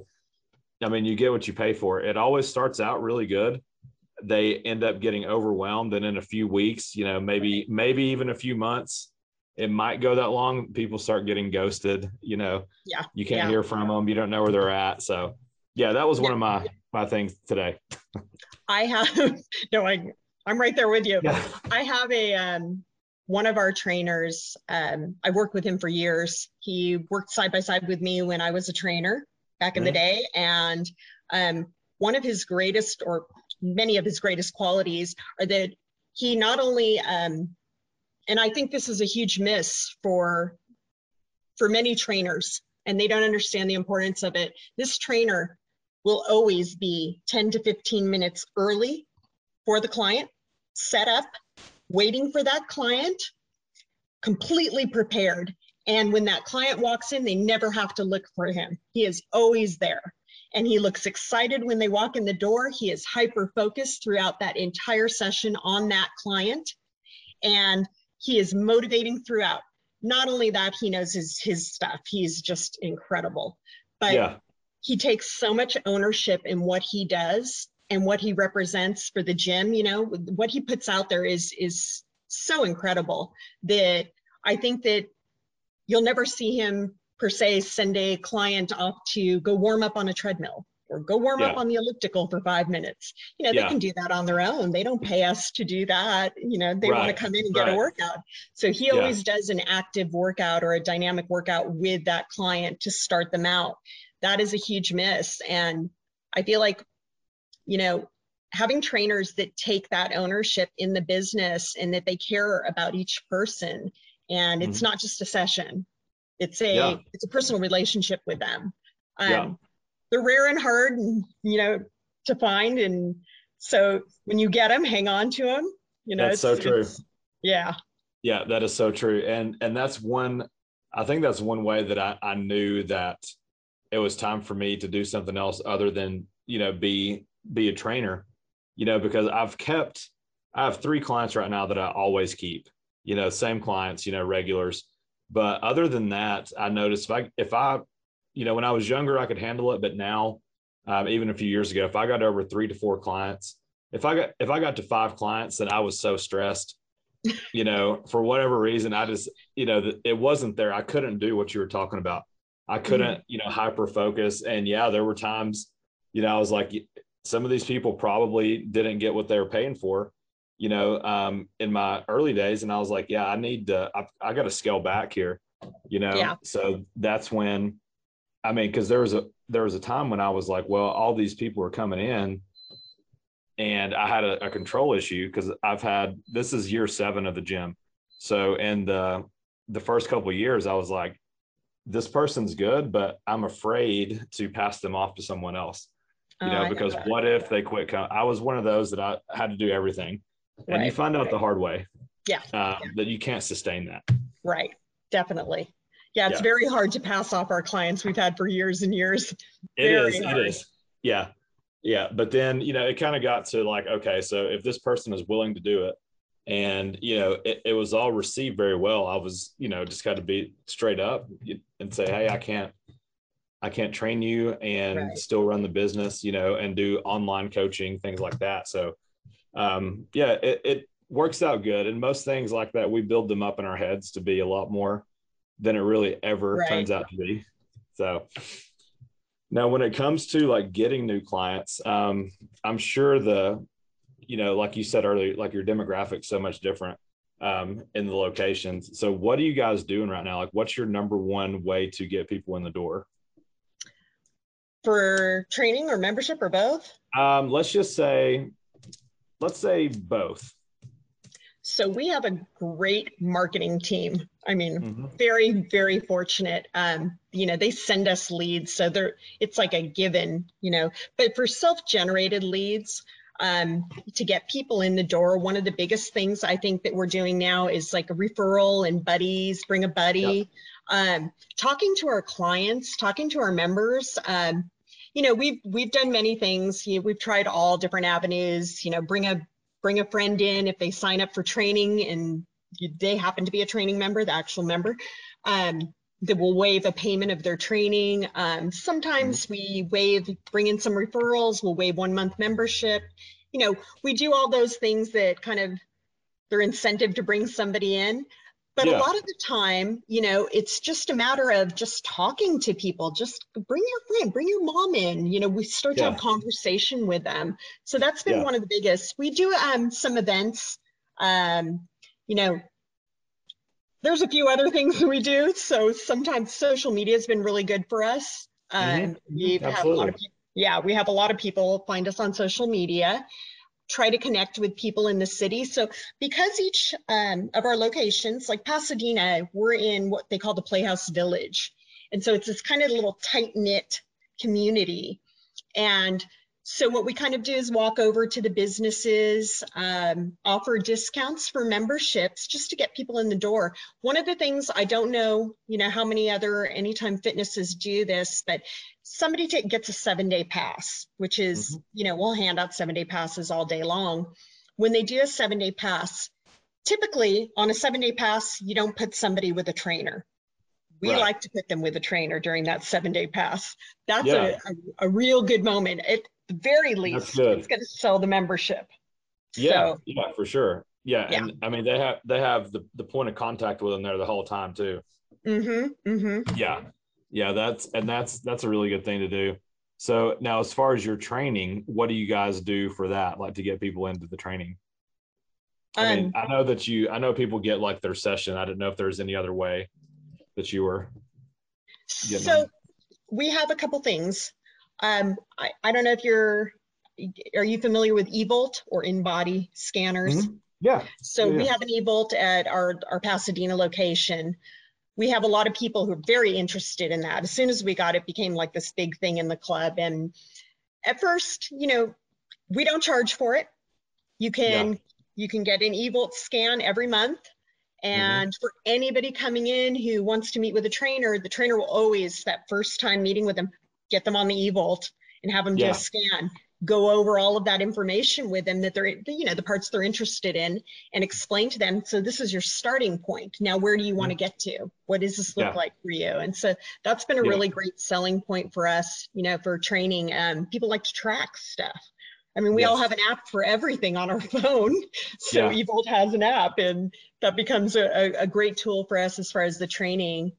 I mean, you get what you pay for. It always starts out really good. They end up getting overwhelmed. And in a few weeks, you know, maybe, maybe even a few months, it might go that long. People start getting ghosted, you know,
yeah.
you can't
yeah.
hear from them. You don't know where they're at. So yeah, that was one of my, my things today.
I have, no, I, I'm right there with you.
Yeah.
I have a, um, one of our trainers, um, I worked with him for years. He worked side by side with me when I was a trainer back in mm-hmm. the day. And um, one of his greatest, or many of his greatest qualities are that he not only, um, and I think this is a huge miss for, for many trainers, and they don't understand the importance of it. This trainer will always be ten to fifteen minutes early for the client, set up, waiting for that client, completely prepared. And when that client walks in, they never have to look for him. He is always there. And he looks excited when they walk in the door. He is hyper-focused throughout that entire session on that client. And he is motivating throughout. Not only that, he knows his, his stuff. He's just incredible. But yeah. he takes so much ownership in what he does and what he represents for the gym. You know, what he puts out there is, is so incredible that I think that you'll never see him per se send a client off to go warm up on a treadmill or go warm yeah. up on the elliptical for five minutes. You know, yeah. they can do that on their own. They don't pay us to do that. You know, they right. want to come in and get right. a workout. So he always yeah. does an active workout or a dynamic workout with that client to start them out. That is a huge miss. And I feel like, you know, having trainers that take that ownership in the business and that they care about each person, and it's mm-hmm. not just a session, it's a, yeah. it's a personal relationship with them. Um, yeah. They're rare and hard, and, you know, to find. And so when you get them, hang on to them, you know.
That's so true.
Yeah.
Yeah, that is so true. And, and that's one, I think that's one way that I, I knew that it was time for me to do something else other than, you know, be, be a trainer, you know, because I've kept, I have three clients right now that I always keep, you know, same clients, you know, regulars. But other than that, I noticed if I, if I, you know, when I was younger, I could handle it. But now, um, even a few years ago, if I got over three to four clients, if I got, if I got to five clients, then I was so stressed, you know, for whatever reason, I just, you know, it wasn't there. I couldn't do what you were talking about. I couldn't, mm-hmm. you know, hyper focus. And yeah, there were times, you know, I was like, some of these people probably didn't get what they were paying for, you know, um, in my early days. And I was like, yeah, I need to, I, I got to scale back here. you know?
Yeah.
So that's when, I mean, cause there was a, there was a time when I was like, well, all these people are coming in and I had a, a control issue because I've had, this is year seven of the gym. So in the, the first couple of years, I was like, this person's good, but I'm afraid to pass them off to someone else, you
Oh,
know,
I
because
that.
what if they quit? I was one of those that I had to do everything. And
Right.
you find out the hard way.
Yeah.
Um, that you can't sustain that.
Right. Definitely. Yeah. It's
Yeah.
very hard to pass off our clients we've had for years and years.
It
Very
is.
hard.
It is. Yeah. Yeah. But then, you know, it kind of got to like, okay, so if this person is willing to do it and, you know, it, it was all received very well, I was, you know, just got to be straight up and say, hey, I can't, I can't train you and
Right.
still run the business, you know, and do online coaching, things like that. So, um, yeah, it, it works out good. And most things like that, we build them up in our heads to be a lot more than it really ever
Right.
turns out to be. So now when it comes to like getting new clients, um, I'm sure the, you know, like you said earlier, like your demographic so much different um, in the locations. So what are you guys doing right now? Like what's your number one way to get people in the door?
For training or membership or both?
Um, let's just say, let's say both.
So we have a great marketing team. I mean,
Mm-hmm.
very, very fortunate. Um, you know, they send us leads, so they're it's like a given, you know. But for self-generated leads, um, to get people in the door, one of the biggest things I think that we're doing now is like a referral and buddies, bring a buddy. Yep. Um, talking to our clients, talking to our members. Um, you know, we've we've done many things. You know, we've tried all different avenues. You know, bring a bring a friend in if they sign up for training and they happen to be a training member, the actual member, um, that will waive a payment of their training. Um, sometimes mm-hmm. we waive, bring in some referrals, we'll waive one month membership. You know, we do all those things that kind of, they're incentive to bring somebody in. But yeah. a lot of the time, you know, it's just a matter of just talking to people, just bring your friend, bring your mom in, you know, we start yeah. to have conversation with them. So that's been yeah. one of the biggest. We do um, some events, um, you know, there's a few other things that we do. So sometimes social media has been really good for us. Um,
mm-hmm.
We've had a lot of people, yeah, we have a lot of people find us on social media. Try to connect with people in the city. So because each um, of our locations, like Pasadena, we're in what they call the Playhouse Village. And so it's this kind of little tight-knit community. And so what we kind of do is walk over to the businesses, um, offer discounts for memberships just to get people in the door. One of the things, I don't know, you know, how many other Anytime Fitnesses do this, but somebody t- gets a seven day pass, which is, mm-hmm. you know, we'll hand out seven day passes all day long. When they do a seven day pass, typically on a seven day pass, you don't put somebody with a trainer. We right. like to put them with a trainer during that seven day pass. That's yeah. a, a, a real good moment. At the very least, it's going to sell the membership.
Yeah,
so,
yeah, for sure. Yeah, yeah. And I mean, they have they have the, the point of contact with them there the whole time too.
Mm-hmm, mm-hmm.
Yeah. Yeah, that's and that's that's a really good thing to do. So now as far as your training, what do you guys do for that, like to get people into the training? I um, mean, I know that you I know people get like their session. I didn't know if there's any other way that you were getting
so
on.
We have a couple things. Um, I, I don't know if you're are you familiar with eVolt or InBody scanners?
Mm-hmm. Yeah.
So
yeah, yeah.
we have an eVolt at our, our Pasadena location. We have a lot of people who are very interested in that. As soon as we got it, it became like this big thing in the club. And at first, you know, we don't charge for it. You can, yeah. you can get an eVolt scan every month. And mm-hmm. for anybody coming in who wants to meet with a trainer, the trainer will always, that first time meeting with them, get them on the eVolt and have them yeah. do a scan. Go over all of that information with them that they're, you know, the parts they're interested in and explain to them. So this is your starting point. Now, where do you want to get to? What does this look yeah. like for you? And so that's been a yeah. really great selling point for us, you know, for training. Um, people like to track stuff. I mean, we yes. all have an app for everything on our phone. So yeah. eVolt has an app and that becomes a, a great tool for us as far as the training.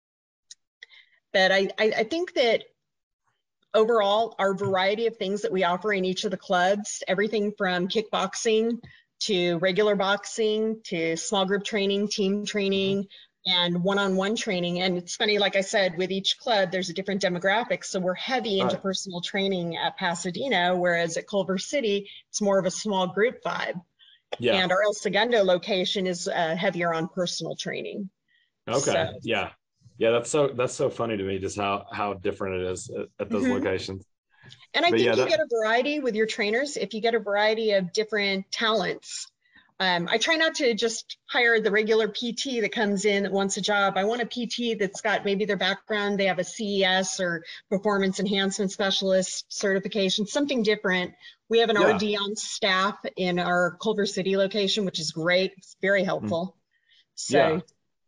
But I, I, I think that overall, our variety of things that we offer in each of the clubs, everything from kickboxing to regular boxing to small group training, team training, and one-on-one training. And it's funny, like I said, with each club, there's a different demographic. So we're heavy into
Right.
personal training at Pasadena, whereas at Culver City, it's more of a small group vibe.
Yeah.
And our El Segundo location is uh, heavier on personal training.
Okay.
So-
Yeah. Yeah. That's so, that's so funny to me, just how, how different it is at, at those
Mhm.
locations.
And I
But
think
yeah,
you
that-
get a variety with your trainers if you get a variety of different talents. Um, I try not to just hire the regular P T that comes in that wants a job. I want a P T that's got maybe their background, they have a C E S or performance enhancement specialist certification, something different. We have an
Yeah.
R D on staff in our Culver City location, which is great. It's very helpful. So
Yeah.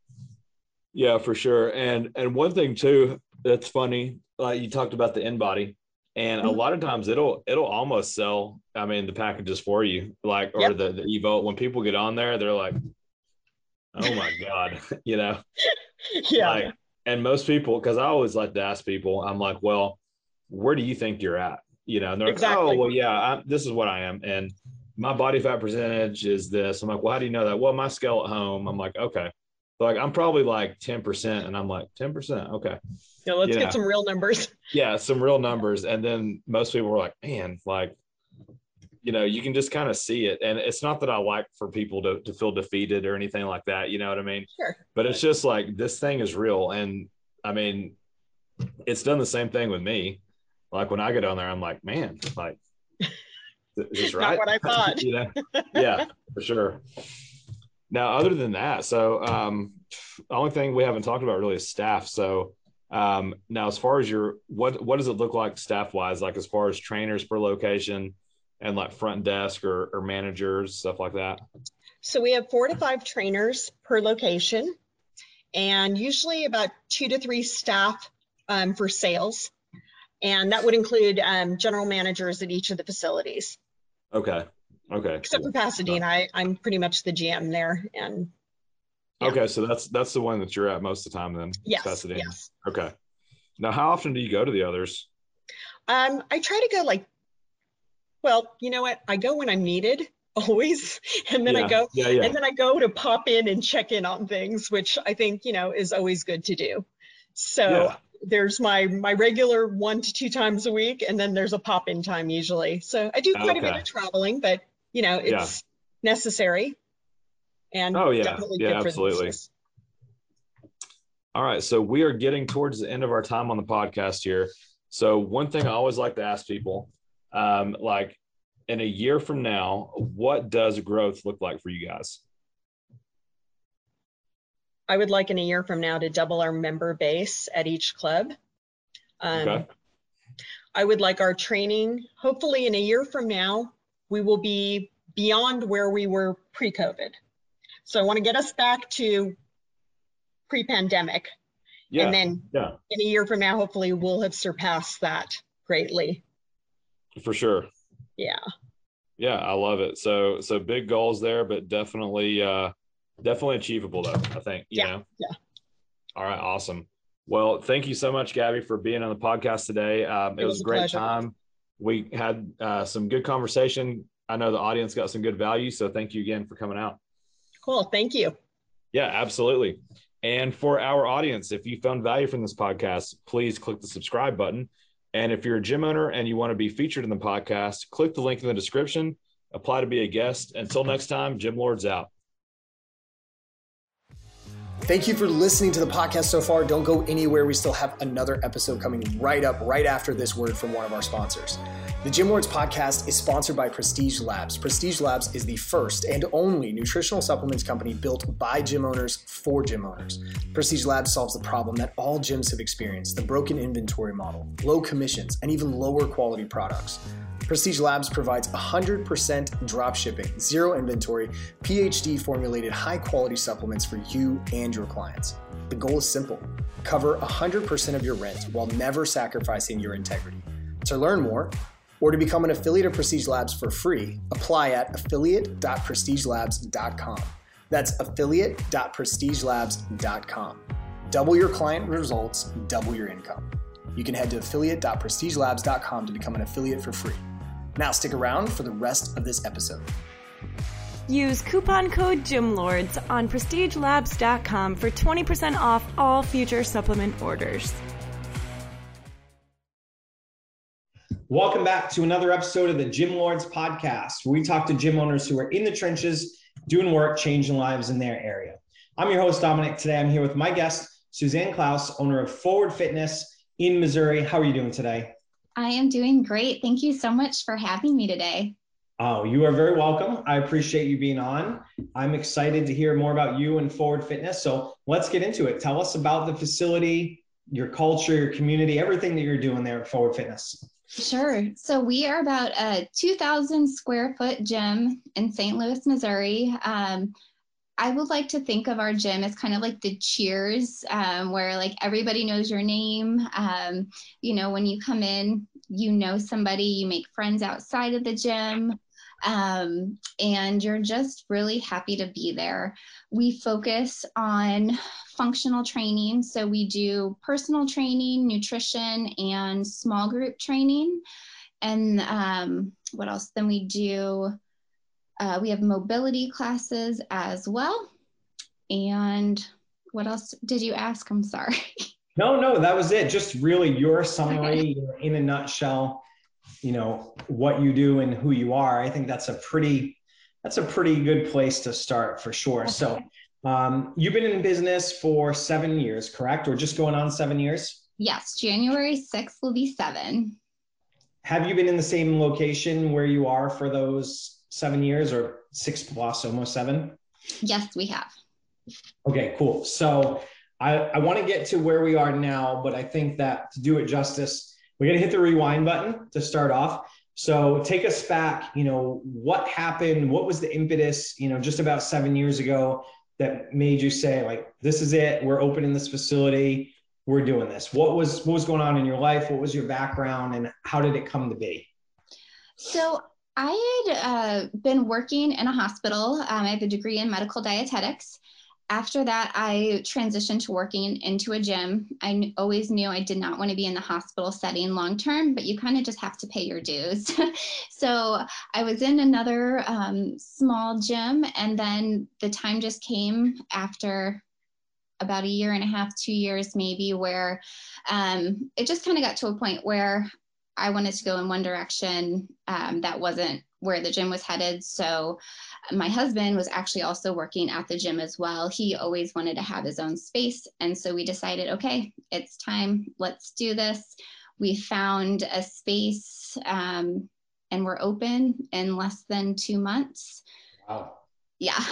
Yeah, for sure. And and one thing too that's funny, like you talked about the InBody, and a
Mhm.
lot of times it'll it'll almost sell, I mean, the packages for you, like, or
Yep.
the the Evo. When people get on there, they're like, oh my God, you know,
yeah,
like, and most people, because I always like to ask people, I'm like, well, where do you think you're at? You know, and they're like,
Exactly.
oh, well, yeah, I, this is what I am. And my body fat percentage is this. I'm like, well, how do you know that? Well, my scale at home. I'm like, okay. Like, I'm probably like ten percent. And I'm like, ten percent. Okay.
yeah, let's
you know.
get some real numbers.
Yeah, some real numbers. And then most people were like, man, like, you know, you can just kind of see it. And it's not that I like for people to, to feel defeated or anything like that. You know what I mean?
Sure.
But it's just like, this thing is real. And I mean, it's done the same thing with me. Like when I get on there, I'm like, man, like, is this right?
Not what I thought.
You know? Yeah, for sure. Now, other than that, so um, the only thing we haven't talked about really is staff. So um, now, as far as your, what what does it look like staff wise? Like as far as trainers per location and like front desk or, or managers, stuff like that.
So we have four to five trainers per location, and usually about two to three staff um, for sales. And that would include um, general managers at each of the facilities.
Okay. Okay.
Except
cool.
for Pasadena, I, I'm pretty much the G M there. And yeah.
Okay, so that's that's the one that you're at most of the time then.
yes,
Pasadena.
yes.
Okay. Now, how often do you go to the others?
Um, I try to go like, well, you know what? I go when I'm needed, always, and then
yeah.
I go,
Yeah, yeah.
and then I go to pop in and check in on things, which I think, you know, is always good to do. So
Yeah.
there's my my regular one to two times a week, and then there's a pop in time usually. So I do quite a bit
Okay.
of traveling, but you know, it's
Yeah.
necessary and
Oh, yeah.
definitely
Yeah,
good for the
absolutely.
business.
All right, so we are getting towards the end of our time on the podcast here. So one thing I always like to ask people, um, like in a year from now, what does growth look like for you guys?
I would like in a year from now to double our member base at each club. Um,
Okay.
I would like our training, hopefully in a year from now, we will be beyond where we were pre-COVID. So I want to get us back to pre-pandemic.
Yeah.
And then
yeah,
in a year from now, hopefully we'll have surpassed that greatly.
for sure.
Yeah.
Yeah, I love it. So so big goals there, but definitely uh definitely achievable though, I think. You
Yeah,
know?
yeah.
All right, awesome. Well, thank you so much, Gabby, for being on the podcast today. Um, it,
It
was,
was
a
a
great
pleasure.
time. We had uh, some good conversation. I know the audience got some good value, so thank you again for coming out.
Cool. Thank you.
Yeah, absolutely. And for our audience, if you found value from this podcast, please click the subscribe button. And if you're a gym owner and you want to be featured in the podcast, click the link in the description, apply to be a guest. Until next time, Gym Lords out.
Thank you for listening to the podcast so far. Don't go anywhere. We still have another episode coming right up, right after this word from one of our sponsors. The Gym Lords podcast is sponsored by Prestige Labs. Prestige Labs is the first and only nutritional supplements company built by gym owners for gym owners. Prestige Labs solves the problem that all gyms have experienced, the broken inventory model, low commissions, and even lower quality products. Prestige Labs provides one hundred percent drop shipping, zero inventory, P H D formulated high quality supplements for you and your clients. The goal is simple: cover one hundred percent of your rent while never sacrificing your integrity. To learn more or to become an affiliate of Prestige Labs for free, apply at affiliate dot prestige labs dot com. That's affiliate dot prestige labs dot com. Double your client results, double your income. You can head to affiliate dot prestige labs dot com to become an affiliate for free. Now stick around for the rest of this episode.
Use coupon code GYMLORDS on prestige labs dot com for twenty percent off all future supplement orders.
Welcome back to another episode of the Gym Lords podcast, where we talk to gym owners who are in the trenches, doing work, changing lives in their area. I'm your host, Dominic. Today, I'm here with my guest, Suzanne Klaus, owner of Forward Fitness in Missouri. How are you doing today?
I am doing great. Thank you so much for having me today.
Oh, you are very welcome. I appreciate you being on. I'm excited to hear more about you and Forward Fitness. So let's get into it. Tell us about the facility, your culture, your community, everything that you're doing there at Forward Fitness.
Sure. So we are about a two thousand square foot gym in Saint Louis, Missouri. Um, I would like to think of our gym as kind of like the Cheers, um, where like everybody knows your name. Um, you know, when you come in, you know somebody, you make friends outside of the gym. Um, and you're just really happy to be there. We focus on functional training. So we do personal training, nutrition, and small group training. And um, what else? Then we do, uh, we have mobility classes as well. And what else did you ask? I'm sorry.
No, no, that was it. Just really your summary okay. in a nutshell. You know, what you do and who you are. I think that's a pretty, that's a pretty good place to start for sure. Okay. So um, you've been in business for seven years, correct? Or just going on seven years?
Yes. January sixth will be seven.
Have you been in the same location where you are for those seven years or six plus, almost seven?
Yes, we have.
Okay, cool. So I, I want to get to where we are now, but I think that to do it justice, we're going to hit the rewind button to start off. So take us back, you know, what happened? What was the impetus, you know, just about seven years ago that made you say like, this is it, we're opening this facility, we're doing this. What was, what was going on in your life? What was your background and how did it come to be?
So I had uh, been working in a hospital. Um, I have a degree in medical dietetics. After that, I transitioned to working into a gym. I kn- always knew I did not want to be in the hospital setting long-term, but you kind of just have to pay your dues. So I was in another um, small gym, and then the time just came after about a year and a half, two years maybe, where um, it just kind of got to a point where I wanted to go in one direction um, that wasn't where the gym was headed. So my husband was actually also working at the gym as well. He always wanted to have his own space. And so we decided, okay, it's time, let's do this. We found a space um, and we're open in less than two months.
Wow.
Yeah.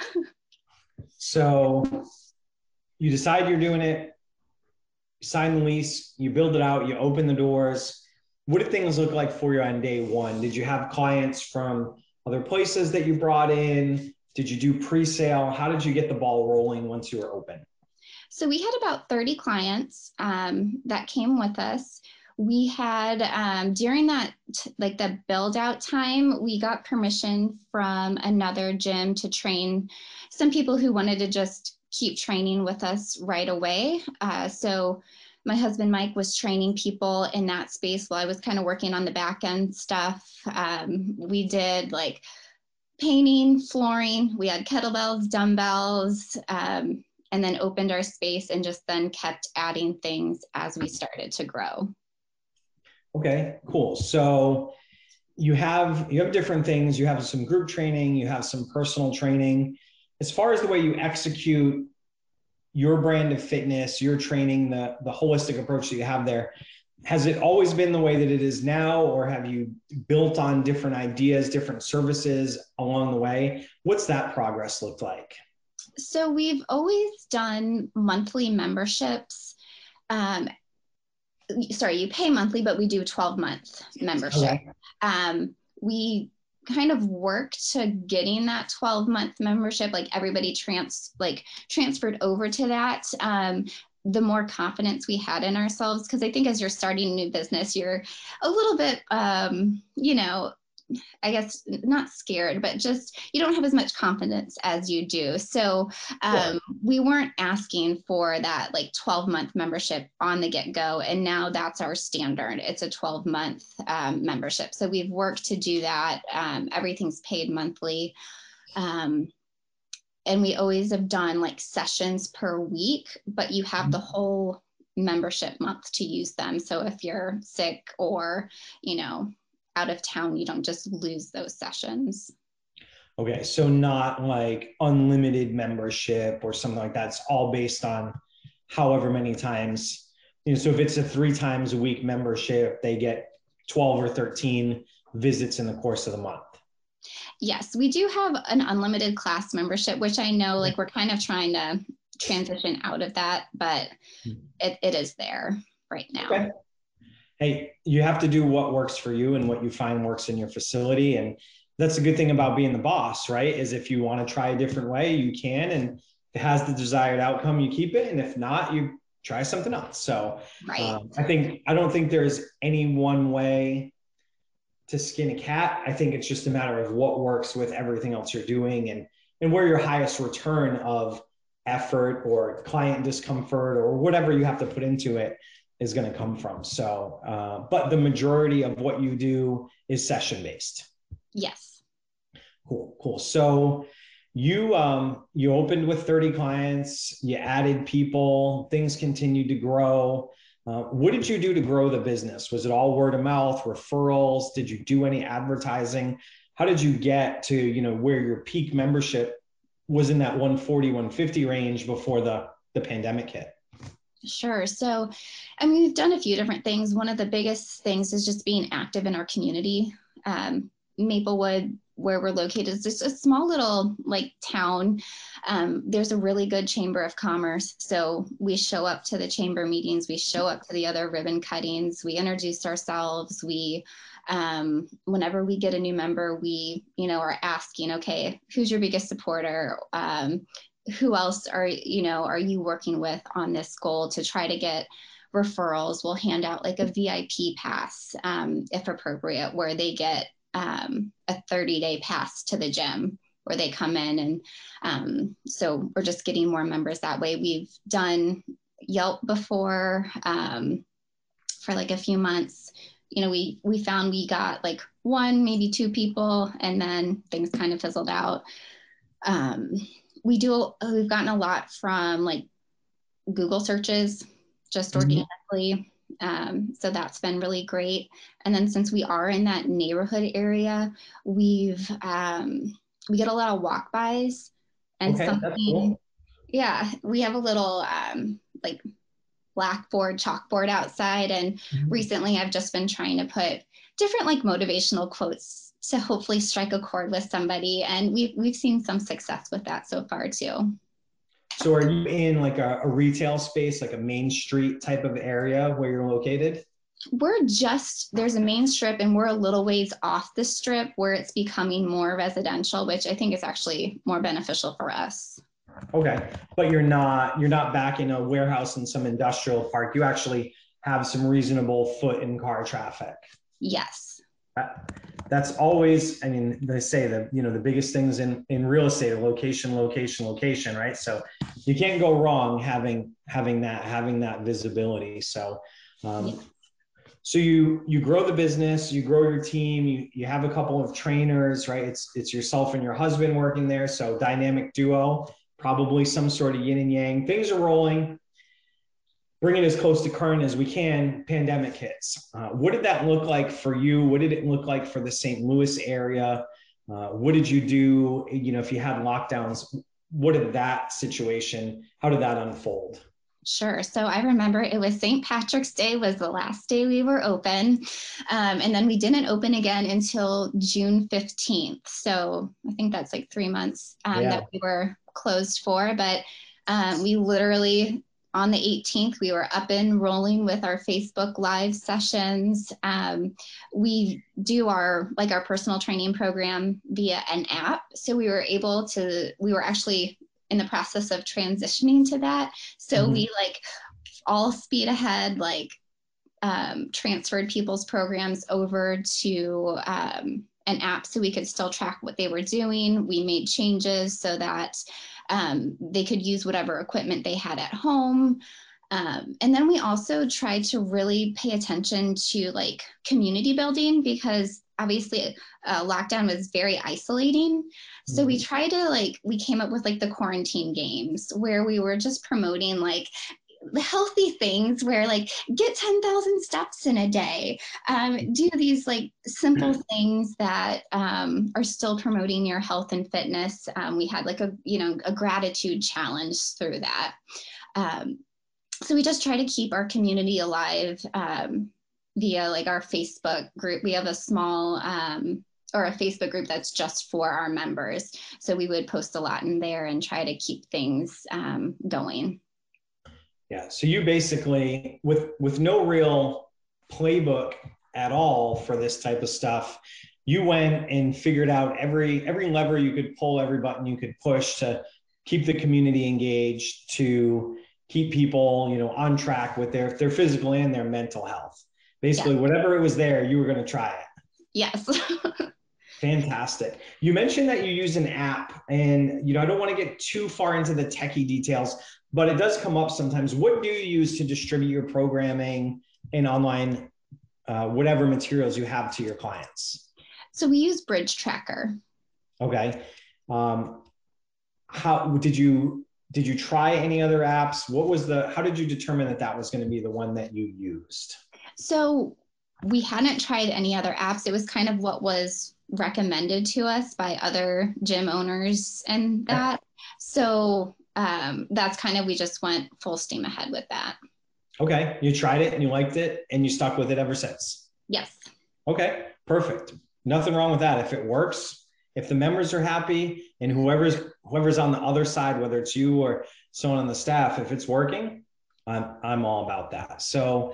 So you decide you're doing it, you sign the lease, you build it out, you open the doors. What did things look like for you on day one? Did you have clients from other places that you brought in? Did you do pre-sale? How did you get the ball rolling once you were open?
So we had about thirty clients um, that came with us. We had, um, during that, like the build out time, we got permission from another gym to train some people who wanted to just keep training with us right away. Uh, so my husband, Mike, was training people in that space while I was kind of working on the back end stuff. Um, we did like painting, flooring, we had kettlebells, dumbbells, um, and then opened our space and just then kept adding things as we started to grow.
Okay, cool. So you have, you have different things. You have some group training, you have some personal training. As far as the way you execute your brand of fitness, your training, the, the holistic approach that you have there, has it always been the way that it is now, or have you built on different ideas, different services along the way? What's that progress looked like?
So we've always done monthly memberships. Um, sorry, you pay monthly, but we do twelve month membership. Okay. Um, we kind of worked to getting that twelve month membership, like everybody trans like transferred over to that. Um, the more confidence we had in ourselves, because I think as you're starting a new business, you're a little bit, um, you know, I guess not scared, but just you don't have as much confidence as you do. So um, sure. we weren't asking for that like twelve month membership on the get go. And now that's our standard. It's a twelve month um, membership. So we've worked to do that. Um, everything's paid monthly. Um, and we always have done like sessions per week, but you have the whole membership month to use them. So if you're sick or, you know, out of town, you don't just lose those sessions.
Okay. So not like unlimited membership or something like that. It's all based on however many times, you know, so if it's a three times a week membership, they get twelve or thirteen visits in the course of the month.
Yes, we do have an unlimited class membership, which I know like we're kind of trying to transition out of that, but it, it is there right now.
Okay. Hey, you have to do what works for you and what you find works in your facility. And that's a good thing about being the boss, right? Is if you want to try a different way, you can, and if it has the desired outcome, you keep it. And if not, you try something else. So
right.
um, I think, I don't think there's any one way to skin a cat. I think it's just a matter of what works with everything else you're doing, and, and where your highest return of effort or client discomfort or whatever you have to put into it is going to come from. So, uh, but the majority of what you do is session based.
Yes.
Cool. Cool. So you, um, you opened with thirty clients, you added people, things continued to grow. Uh, what did you do to grow the business? Was it all word of mouth, referrals? Did you do any advertising? How did you get to, you know, where your peak membership was in that one forty, one fifty range before the, the pandemic hit?
Sure. So, I mean, we've done a few different things. One of the biggest things is just being active in our community. Um, Maplewood, where we're located, is just a small little like town. Um, there's a really good chamber of commerce. So we show up to the chamber meetings, we show up to the other ribbon cuttings, we introduce ourselves. We, um, whenever we get a new member, we, you know, are asking, okay, who's your biggest supporter? Um, who else are, you know, are you working with on this goal to try to get referrals? We'll hand out like a V I P pass, um, if appropriate, where they get um, a thirty day pass to the gym where they come in. And um, so we're just getting more members that way. We've done Yelp before um, for like a few months. You know, we, we found we got like one, maybe two people, and then things kind of fizzled out. Um, we do, we've gotten a lot from like Google searches, just organically. Mm-hmm. Um, so that's been really great. And then since we are in that neighborhood area, we've, um, we get a lot of walk-bys and
okay,
something,
that's cool.
Yeah, we have a little, um, like blackboard, chalkboard outside. And mm-hmm. recently I've just been trying to put different like motivational quotes to hopefully strike a chord with somebody. And we've, we've seen some success with that so far too.
So are you in like a, a retail space, like a Main Street type of area where you're located?
We're just, there's a main strip and we're a little ways off the strip where it's becoming more residential, which I think is actually more beneficial for us.
Okay. But you're not, you're not back in a warehouse in some industrial park. You actually have some reasonable foot and car traffic.
Yes.
That, that's always, I mean, they say that, you know, the biggest things in, in real estate are location, location, location, right? So you can't go wrong having, having that, having that visibility. So, um, yeah. So you, you grow the business, you grow your team, you, you have a couple of trainers, right? It's, it's yourself and your husband working there. So dynamic duo, probably some sort of yin and yang. Things are rolling. Bring it as close to current as we can, pandemic hits. Uh, what did that look like for you? What did it look like for the Saint Louis area? Uh, what did you do? You know, if you had lockdowns, what did that situation, how did that unfold?
Sure. So I remember it was Saint Patrick's Day was the last day we were open. Um, and then we didn't open again until June fifteenth. So I think that's like three months um, yeah. that we were closed for. But um, we literally, on the eighteenth, we were up and rolling with our Facebook Live sessions. Um, we do our, like our personal training program via an app. So we were able to, we were actually in the process of transitioning to that. So mm-hmm. we like all speed ahead, like um, transferred people's programs over to um, an app so we could still track what they were doing. We made changes so that um, they could use whatever equipment they had at home. Um, and then we also tried to really pay attention to like community building, because obviously uh, lockdown was very isolating. So we tried to like, we came up with like the quarantine games where we were just promoting like the healthy things, where like get ten thousand steps in a day, um, do these like simple things that um, are still promoting your health and fitness. Um, we had like a, you know, a gratitude challenge through that. Um, so we just try to keep our community alive um, via like our Facebook group. We have a small um, or a Facebook group that's just for our members. So we would post a lot in there and try to keep things um, going.
Yeah. So you basically, with with no real playbook at all for this type of stuff, you went and figured out every every lever you could pull, every button you could push to keep the community engaged, to keep people, you know, on track with their their physical and their mental health. Basically, yeah. Whatever it was there, you were going to try it.
Yes.
Fantastic. You mentioned that you use an app, and you know, I don't want to get too far into the techie details, but it does come up sometimes. What do you use to distribute your programming and online, uh, whatever materials you have to your clients?
So we use Bridge Tracker.
Okay. Um, how did you did you try any other apps? What was the? How did you determine that that was going to be the one that you used?
So we hadn't tried any other apps. It was kind of what was recommended to us by other gym owners and that. So um, that's kind of, we just went full steam ahead with that.
Okay. You tried it and you liked it and you stuck with it ever since.
Yes.
Okay. Perfect. Nothing wrong with that. If it works, if the members are happy, and whoever's, whoever's on the other side, whether it's you or someone on the staff, if it's working, I'm, I'm all about that. So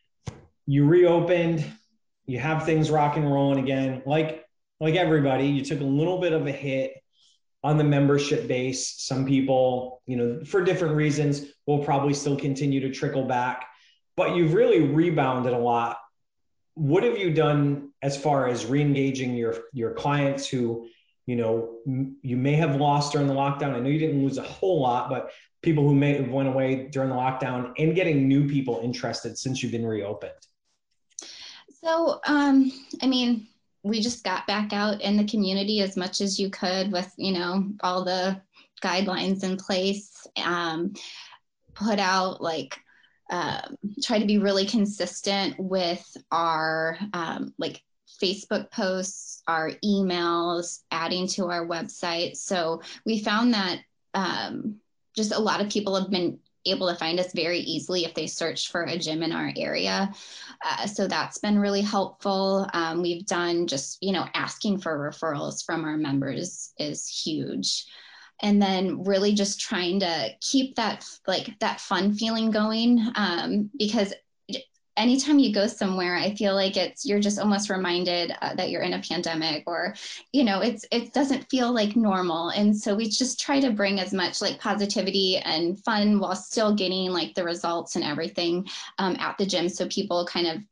you reopened, you have things rock and rolling again. Like, like everybody, you took a little bit of a hit on the membership base. Some people, you know, for different reasons, will probably still continue to trickle back, but you've really rebounded a lot. What have you done as far as re-engaging your, your clients who, you know, m- you may have lost during the lockdown? I know you didn't lose a whole lot, but people who may have went away during the lockdown, and getting new people interested since you've been reopened.
So, um, I mean, we just got back out in the community as much as you could with, you know, all the guidelines in place, um, put out like, um, try to be really consistent with our um, like Facebook posts, our emails, adding to our website. So we found that um, just a lot of people have been able to find us very easily if they search for a gym in our area. Uh, so that's been really helpful. Um, we've done just, you know, asking for referrals from our members is huge. And then really just trying to keep that, like that fun feeling going, um, because anytime you go somewhere, I feel like it's, you're just almost reminded uh, that you're in a pandemic, or, you know, it's, it doesn't feel like normal. And so we just try to bring as much like positivity and fun while still getting like the results and everything um, at the gym. So people kind of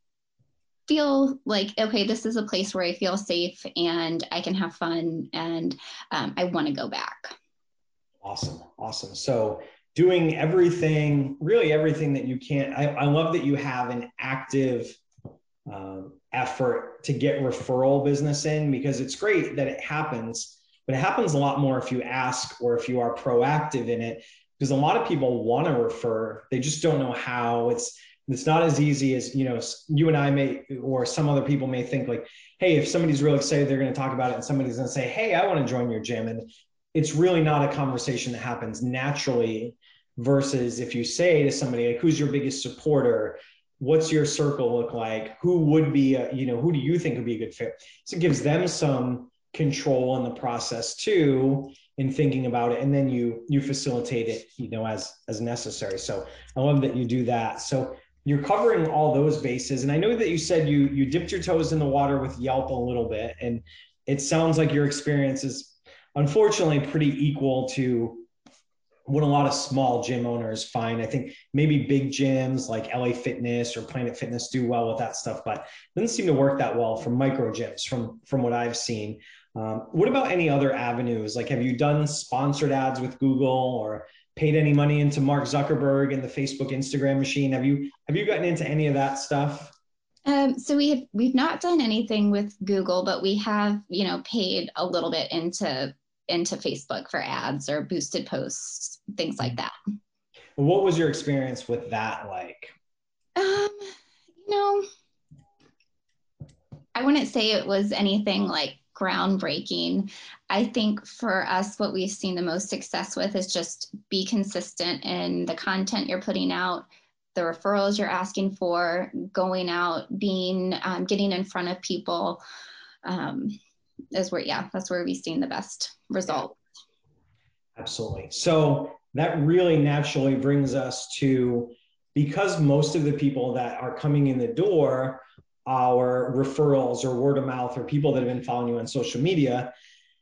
feel like, okay, this is a place where I feel safe and I can have fun, and um, I want to go back.
Awesome. Awesome. So doing everything, really everything that you can. I, I love that you have an active um, effort to get referral business in, because it's great that it happens, but it happens a lot more if you ask or if you are proactive in it, because a lot of people want to refer. They just don't know how. It's, it's not as easy as, you know, you and I may, or some other people may think like, hey, if somebody's really excited, they're going to talk about it, and somebody's going to say, hey, I want to join your gym. And it's really not a conversation that happens naturally, versus if you say to somebody, like, who's your biggest supporter? What's your circle look like? Who would be, a, you know, who do you think would be a good fit? So it gives them some control in the process too, in thinking about it. And then you, you facilitate it, you know, as, as necessary. So I love that you do that. So you're covering all those bases. And I know that you said you, you dipped your toes in the water with Yelp a little bit, and it sounds like your experience is unfortunately pretty equal to what a lot of small gym owners find. I think maybe big gyms like L A Fitness or Planet Fitness do well with that stuff, but it doesn't seem to work that well for micro gyms from, from what I've seen. Um, what about any other avenues? Like, have you done sponsored ads with Google, or paid any money into Mark Zuckerberg and the Facebook, Instagram machine? Have you, have you gotten into any of that stuff?
Um, so we have, we've not done anything with Google, but we have, you know, paid a little bit into, into Facebook for ads or boosted posts, things like that.
What was your experience with that like?
Um, you know, I wouldn't say it was anything like groundbreaking. I think for us, what we've seen the most success with is just be consistent in the content you're putting out, the referrals you're asking for, going out, being, um, getting in front of people, um, is where, yeah, that's where we've seen the best result.
Absolutely. So that really naturally brings us to, because most of the people that are coming in the door are referrals or word of mouth or people that have been following you on social media,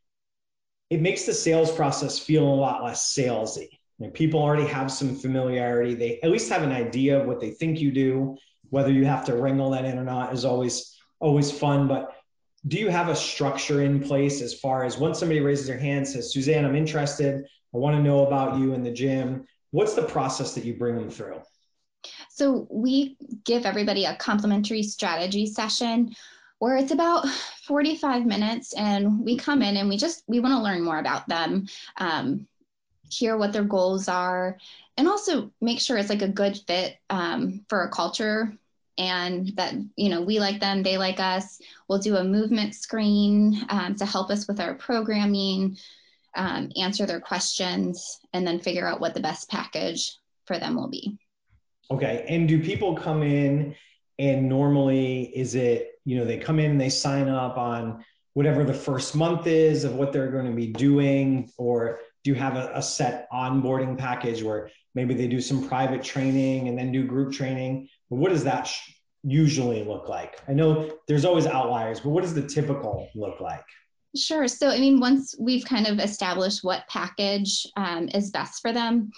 it makes the sales process feel a lot less salesy. You know, people already have some familiarity. They at least have an idea of what they think you do. Whether you have to wrangle that in or not is always, always fun. But do you have a structure in place as far as once somebody raises their hand, says, Suzanne, I'm interested, I want to know about you in the gym, what's the process that you bring them through?
So we give everybody a complimentary strategy session where it's about forty-five minutes, and we come in and we just, we want to learn more about them, um, hear what their goals are, and also make sure it's like a good fit um, for a culture, and that, you know, we like them, they like us. We'll do a movement screen um, to help us with our programming, um, answer their questions, and then figure out what the best package for them will be.
Okay. And do people come in and normally is it, you know, they come in and they sign up on whatever the first month is of what they're going to be doing, or do you have a, a set onboarding package where maybe they do some private training and then do group training? What does that sh- usually look like? I know there's always outliers, but what does the typical look like?
Sure. So, I mean, once we've kind of established what package um, is best for them,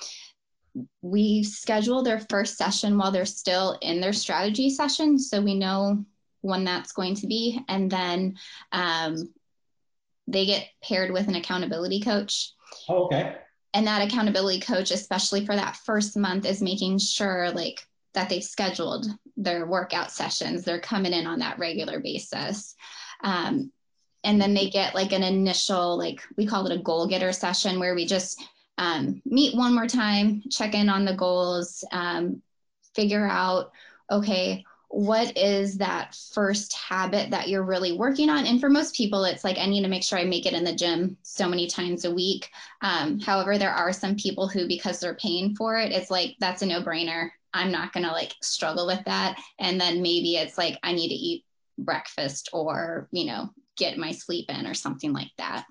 we schedule their first session while they're still in their strategy session. So we know when that's going to be. And then um, they get paired with an accountability coach.
Oh, okay.
And that accountability coach, especially for that first month, is making sure like that they've scheduled their workout sessions. They're coming in on that regular basis. Um, and then they get like an initial, like we call it a goal getter session, where we just um, meet one more time, check in on the goals, um, figure out, okay, what is that first habit that you're really working on? And for most people, it's like, I need to make sure I make it in the gym so many times a week. Um, however, there are some people who, because they're paying for it, it's like, that's a no-brainer. I'm not going to like struggle with that. And then maybe it's like, I need to eat breakfast or, you know, get my sleep in or something like that.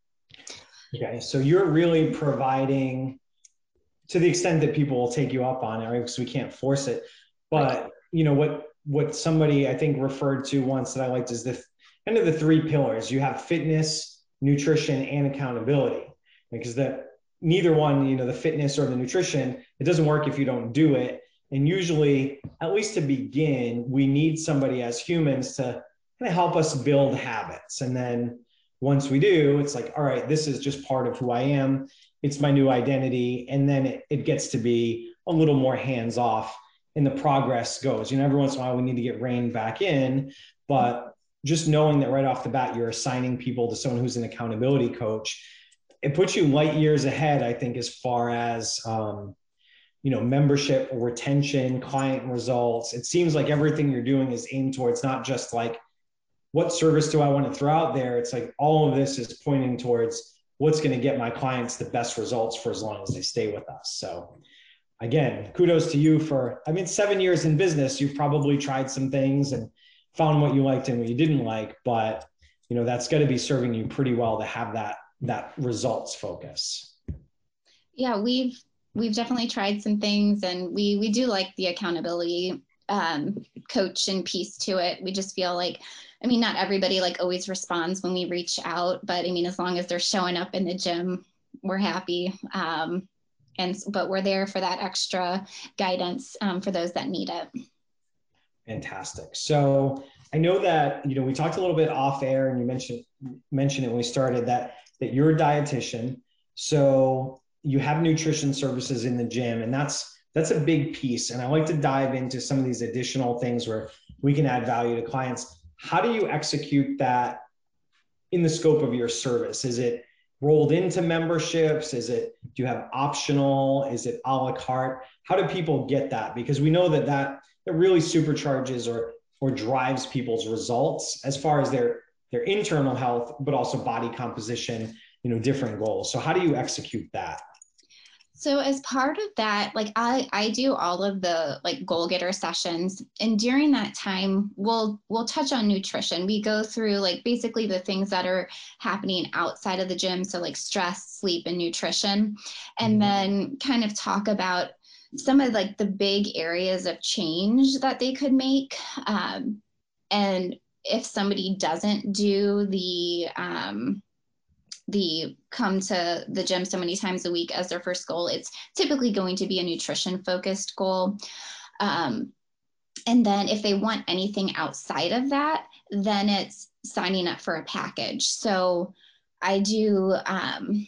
Okay. So you're really providing, to the extent that people will take you up on it, right? Because we can't force it. But, right. you know, what, what somebody I think referred to once that I liked is the kind of the three pillars. You have fitness, nutrition, and accountability, because that neither one, you know, the fitness or the nutrition, it doesn't work if you don't do it. And usually, at least to begin, we need somebody as humans to kind of help us build habits. And then once we do, it's like, all right, this is just part of who I am. It's my new identity. And then it, it gets to be a little more hands-off and the progress goes. You know, every once in a while we need to get reined back in, but just knowing that right off the bat, you're assigning people to someone who's an accountability coach, it puts you light years ahead, I think, as far as, um, you know, membership, retention, client results. It seems like everything you're doing is aimed towards not just like, what service do I want to throw out there? It's like all of this is pointing towards what's going to get my clients the best results for as long as they stay with us. So again, kudos to you for, I mean, seven years in business, you've probably tried some things and found what you liked and what you didn't like, but you know, that's got to be serving you pretty well to have that, that results focus.
Yeah, we've, we've definitely tried some things, and we, we do like the accountability um, coach and piece to it. We just feel like, I mean, not everybody like always responds when we reach out, but I mean, as long as they're showing up in the gym, we're happy. Um, and, but we're there for that extra guidance um, for those that need it.
Fantastic. So I know that, you know, we talked a little bit off air, and you mentioned, mentioned it when we started that, that you're a dietitian. So you have nutrition services in the gym, and that's that's a big piece. And I like to dive into some of these additional things where we can add value to clients. How do you execute that in the scope of your service? Is it rolled into memberships? Is it, do you have optional? Is it a la carte? How do people get that? Because we know that that, that really supercharges or, or drives people's results as far as their, their internal health, but also body composition, you know, different goals. So how do you execute that?
So as part of that, like I, I do all of the like goal getter sessions, and during that time, we'll, we'll touch on nutrition. We go through like basically the things that are happening outside of the gym. So like stress, sleep, and nutrition, and then kind of talk about some of like the big areas of change that they could make. Um, and if somebody doesn't do the, um, the come to the gym so many times a week as their first goal, it's typically going to be a nutrition focused goal. Um, and then if they want anything outside of that, then it's signing up for a package. So I do um,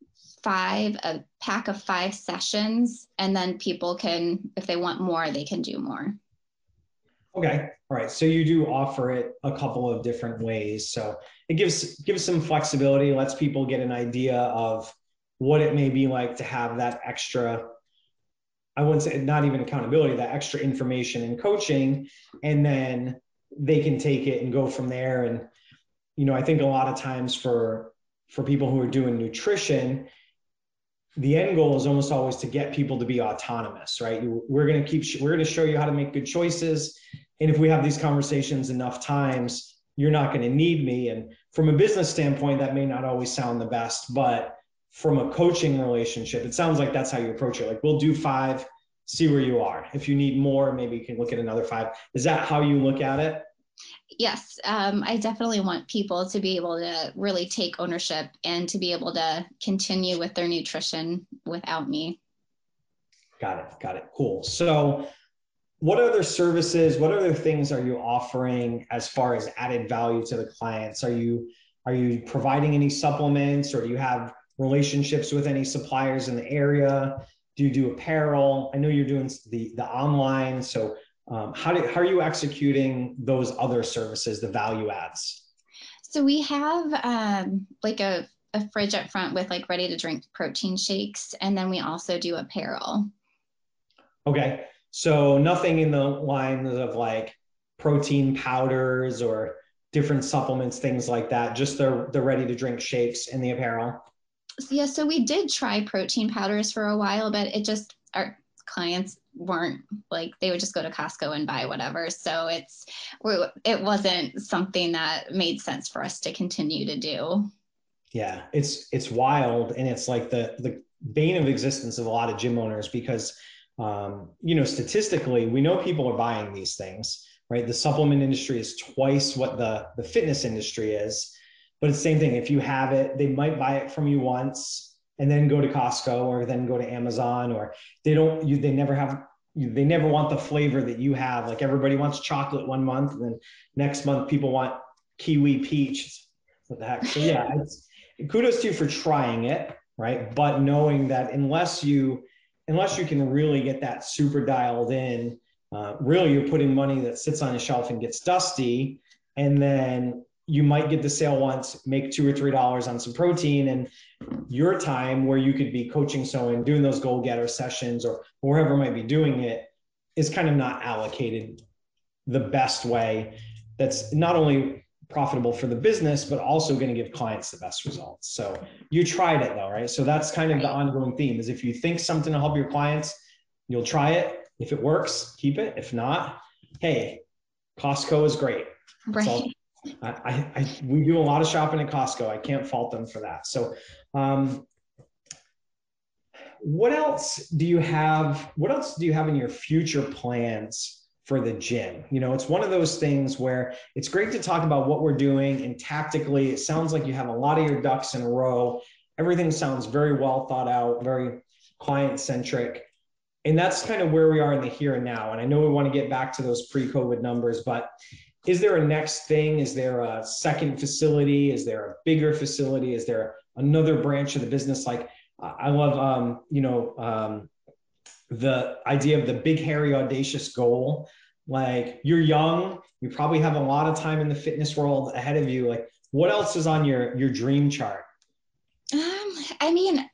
five, a pack of five sessions, and then people can, if they want more, they can do more.
Okay. All right. So you do offer it a couple of different ways. So it gives, gives some flexibility, lets people get an idea of what it may be like to have that extra, I wouldn't say not even accountability, that extra information and coaching, and then they can take it and go from there. And, you know, I think a lot of times for, for people who are doing nutrition, the end goal is almost always to get people to be autonomous, right? We're going to keep, we're going to show you how to make good choices. And if we have these conversations enough times, you're not going to need me. And from a business standpoint, that may not always sound the best, but from a coaching relationship, it sounds like that's how you approach it. Like, we'll do five, see where you are. If you need more, maybe you can look at another five. Is that how you look at it?
Yes, um, I definitely want people to be able to really take ownership and to be able to continue with their nutrition without me.
Got it. Got it. Cool. So what other services, what other things are you offering as far as added value to the clients? Are you, are you providing any supplements, or do you have relationships with any suppliers in the area? Do you do apparel? I know you're doing the, the online. So Um, how, do, how are you executing those other services, the value adds?
So we have um, like a, a fridge up front with like ready to drink protein shakes. And then we also do apparel.
Okay. So nothing in the lines of like protein powders or different supplements, things like that, just the, the ready to drink shakes and the apparel.
So, yeah. So we did try protein powders for a while, but it just, our clients weren't like, they would just go to Costco and buy whatever. So it's, it wasn't something that made sense for us to continue to do.
Yeah, it's, it's wild. And it's like the, the bane of existence of a lot of gym owners, because, um, you know, statistically, we know people are buying these things, right? The supplement industry is twice what the, the fitness industry is, but it's the same thing. If you have it, they might buy it from you once and then go to Costco, or then go to Amazon, or they don't, you, they never have, they never want the flavor that you have. Like, everybody wants chocolate one month, and then next month people want kiwi peach. What the heck? So yeah, it's, kudos to you for trying it, right? But knowing that unless you, unless you can really get that super dialed in, uh, really you're putting money that sits on a shelf and gets dusty, and then you might get the sale once, make two or three dollars on some protein, and your time where you could be coaching someone, doing those goal getter sessions, or wherever might be doing it, is kind of not allocated the best way. That's not only profitable for the business, but also going to give clients the best results. So you tried it though, right? So that's kind of the ongoing theme, is if you think something will help your clients, you'll try it. If it works, keep it. If not, hey, Costco is great.
Right.
So I, I, I, we do a lot of shopping at Costco. I can't fault them for that. So, um, what else do you have? What else do you have in your future plans for the gym? You know, it's one of those things where it's great to talk about what we're doing, and tactically, it sounds like you have a lot of your ducks in a row. Everything sounds very well thought out, very client centric. And that's kind of where we are in the here and now. And I know we want to get back to those pre-COVID numbers, but is there a next thing? Is there a second facility? Is there a bigger facility? Is there another branch of the business? Like, I love, um, you know, um, the idea of the big, hairy, audacious goal. Like, you're young, you probably have a lot of time in the fitness world ahead of you. Like, what else is on your, your dream chart?
Um, I mean,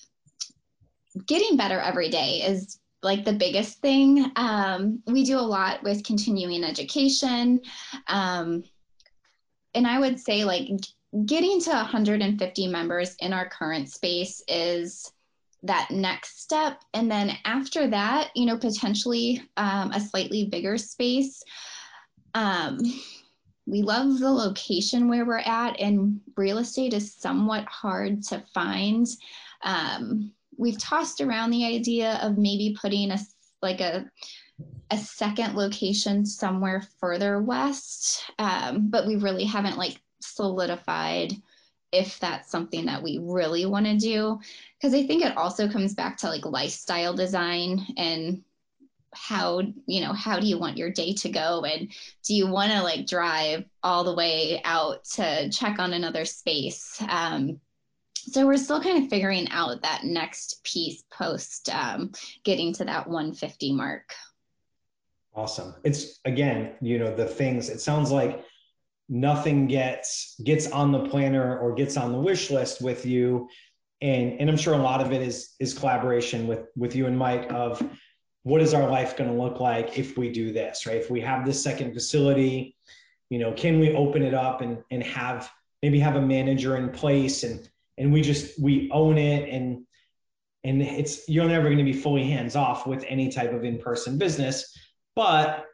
getting better every day is like the biggest thing. Um, we do a lot with continuing education. Um, and I would say like getting to one hundred fifty members in our current space is that next step. And then after that, you know, potentially um, a slightly bigger space. Um, we love the location where we're at, and real estate is somewhat hard to find. Um, we've tossed around the idea of maybe putting a like a a second location somewhere further west, um, but we really haven't like solidified if that's something that we really want to do, because I think it also comes back to like lifestyle design and how, you know, how do you want your day to go, and do you want to like drive all the way out to check on another space? Um, so we're still kind of figuring out that next piece post um, getting to that one fifty mark.
Awesome. It's, again, you know, the things, it sounds like nothing gets gets on the planner or gets on the wish list with you, and and I'm sure a lot of it is is collaboration with with you and Mike of what is our life going to look like if we do this, right? If we have this second facility, you know, can we open it up and and have maybe have a manager in place, and and we just we own it, and and it's, you're never going to be fully hands off with any type of in-person business, but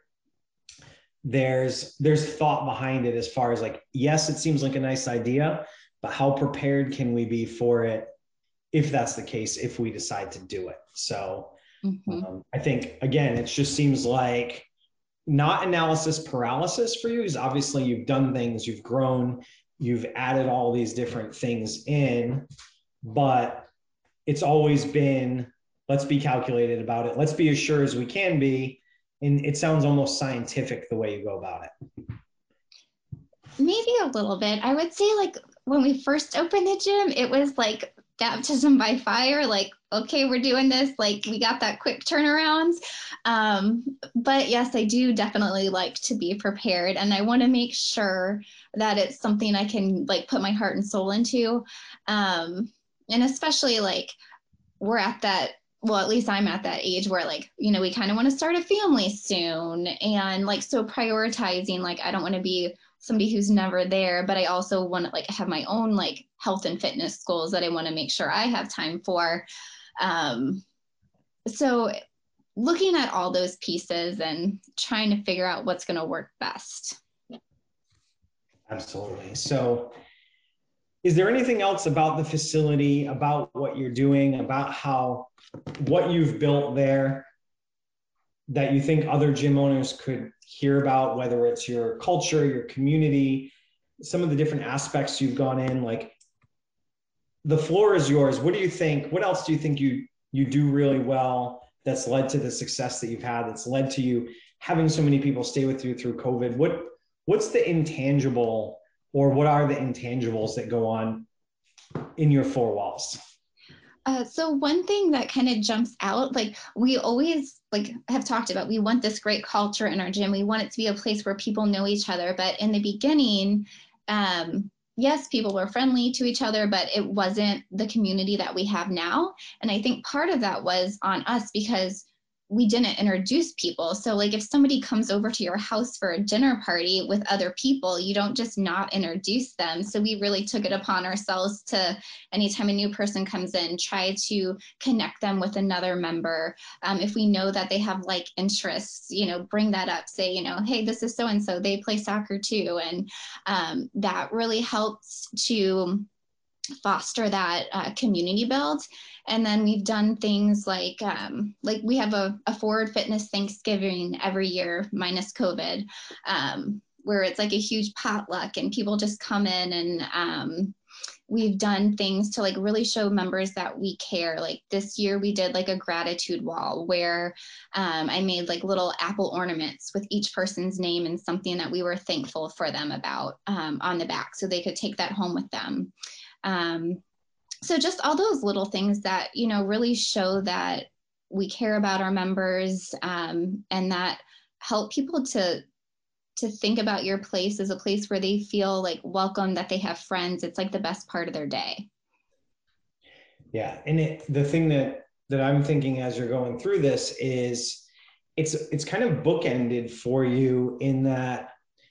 there's there's thought behind it as far as like, yes, it seems like a nice idea, but how prepared can we be for it if that's the case, if we decide to do it? So mm-hmm. um, I think, again, it just seems like not analysis paralysis for you, because obviously you've done things, you've grown, you've added all these different things in, but it's always been, let's be calculated about it, let's be as sure as we can be. And it sounds almost scientific the way you go about it.
Maybe a little bit. I would say like when we first opened the gym, it was like baptism by fire, like, okay, we're doing this. Like, we got that quick turnarounds. Um, but yes, I do definitely like to be prepared, and I want to make sure that it's something I can like put my heart and soul into. Um, and especially like we're at that, well, at least I'm at that age where like, you know, we kind of want to start a family soon. And like, so prioritizing, like, I don't want to be somebody who's never there, but I also want to like have my own like health and fitness goals that I want to make sure I have time for. Um, so looking at all those pieces and trying to figure out what's going to work best.
Absolutely. So is there anything else about the facility, about what you're doing, about how, what you've built there that you think other gym owners could hear about, whether it's your culture, your community, some of the different aspects you've gone in? Like, the floor is yours. What do you think? What else do you think you, you do really well that's led to the success that you've had, that's led to you having so many people stay with you through COVID? What, what's the intangible, or what are the intangibles that go on in your four walls?
Uh, so one thing that kind of jumps out, like we always like have talked about, we want this great culture in our gym. We want it to be a place where people know each other. But in the beginning, um, yes, people were friendly to each other, but it wasn't the community that we have now. And I think part of that was on us because we didn't introduce people. So like if somebody comes over to your house for a dinner party with other people, you don't just not introduce them. So we really took it upon ourselves to, anytime a new person comes in, try to connect them with another member. Um, if we know that they have like interests, you know, bring that up, say, you know, hey, this is so-and-so, they play soccer too. And um, that really helps to foster that uh, community build. And then we've done things like, um, like we have a, a Forward Fitness Thanksgiving every year, minus COVID, um, where it's like a huge potluck and people just come in, and um, we've done things to like really show members that we care. Like this year we did like a gratitude wall where um, I made like little apple ornaments with each person's name and something that we were thankful for them about um, on the back, so they could take that home with them. Um, so just all those little things that, you know, really show that we care about our members, um, and that help people to to think about your place as a place where they feel like welcome, that they have friends. It's like the best part of their day.
Yeah. And it, the thing that, that I'm thinking as you're going through this is it's, it's kind of bookended for you in that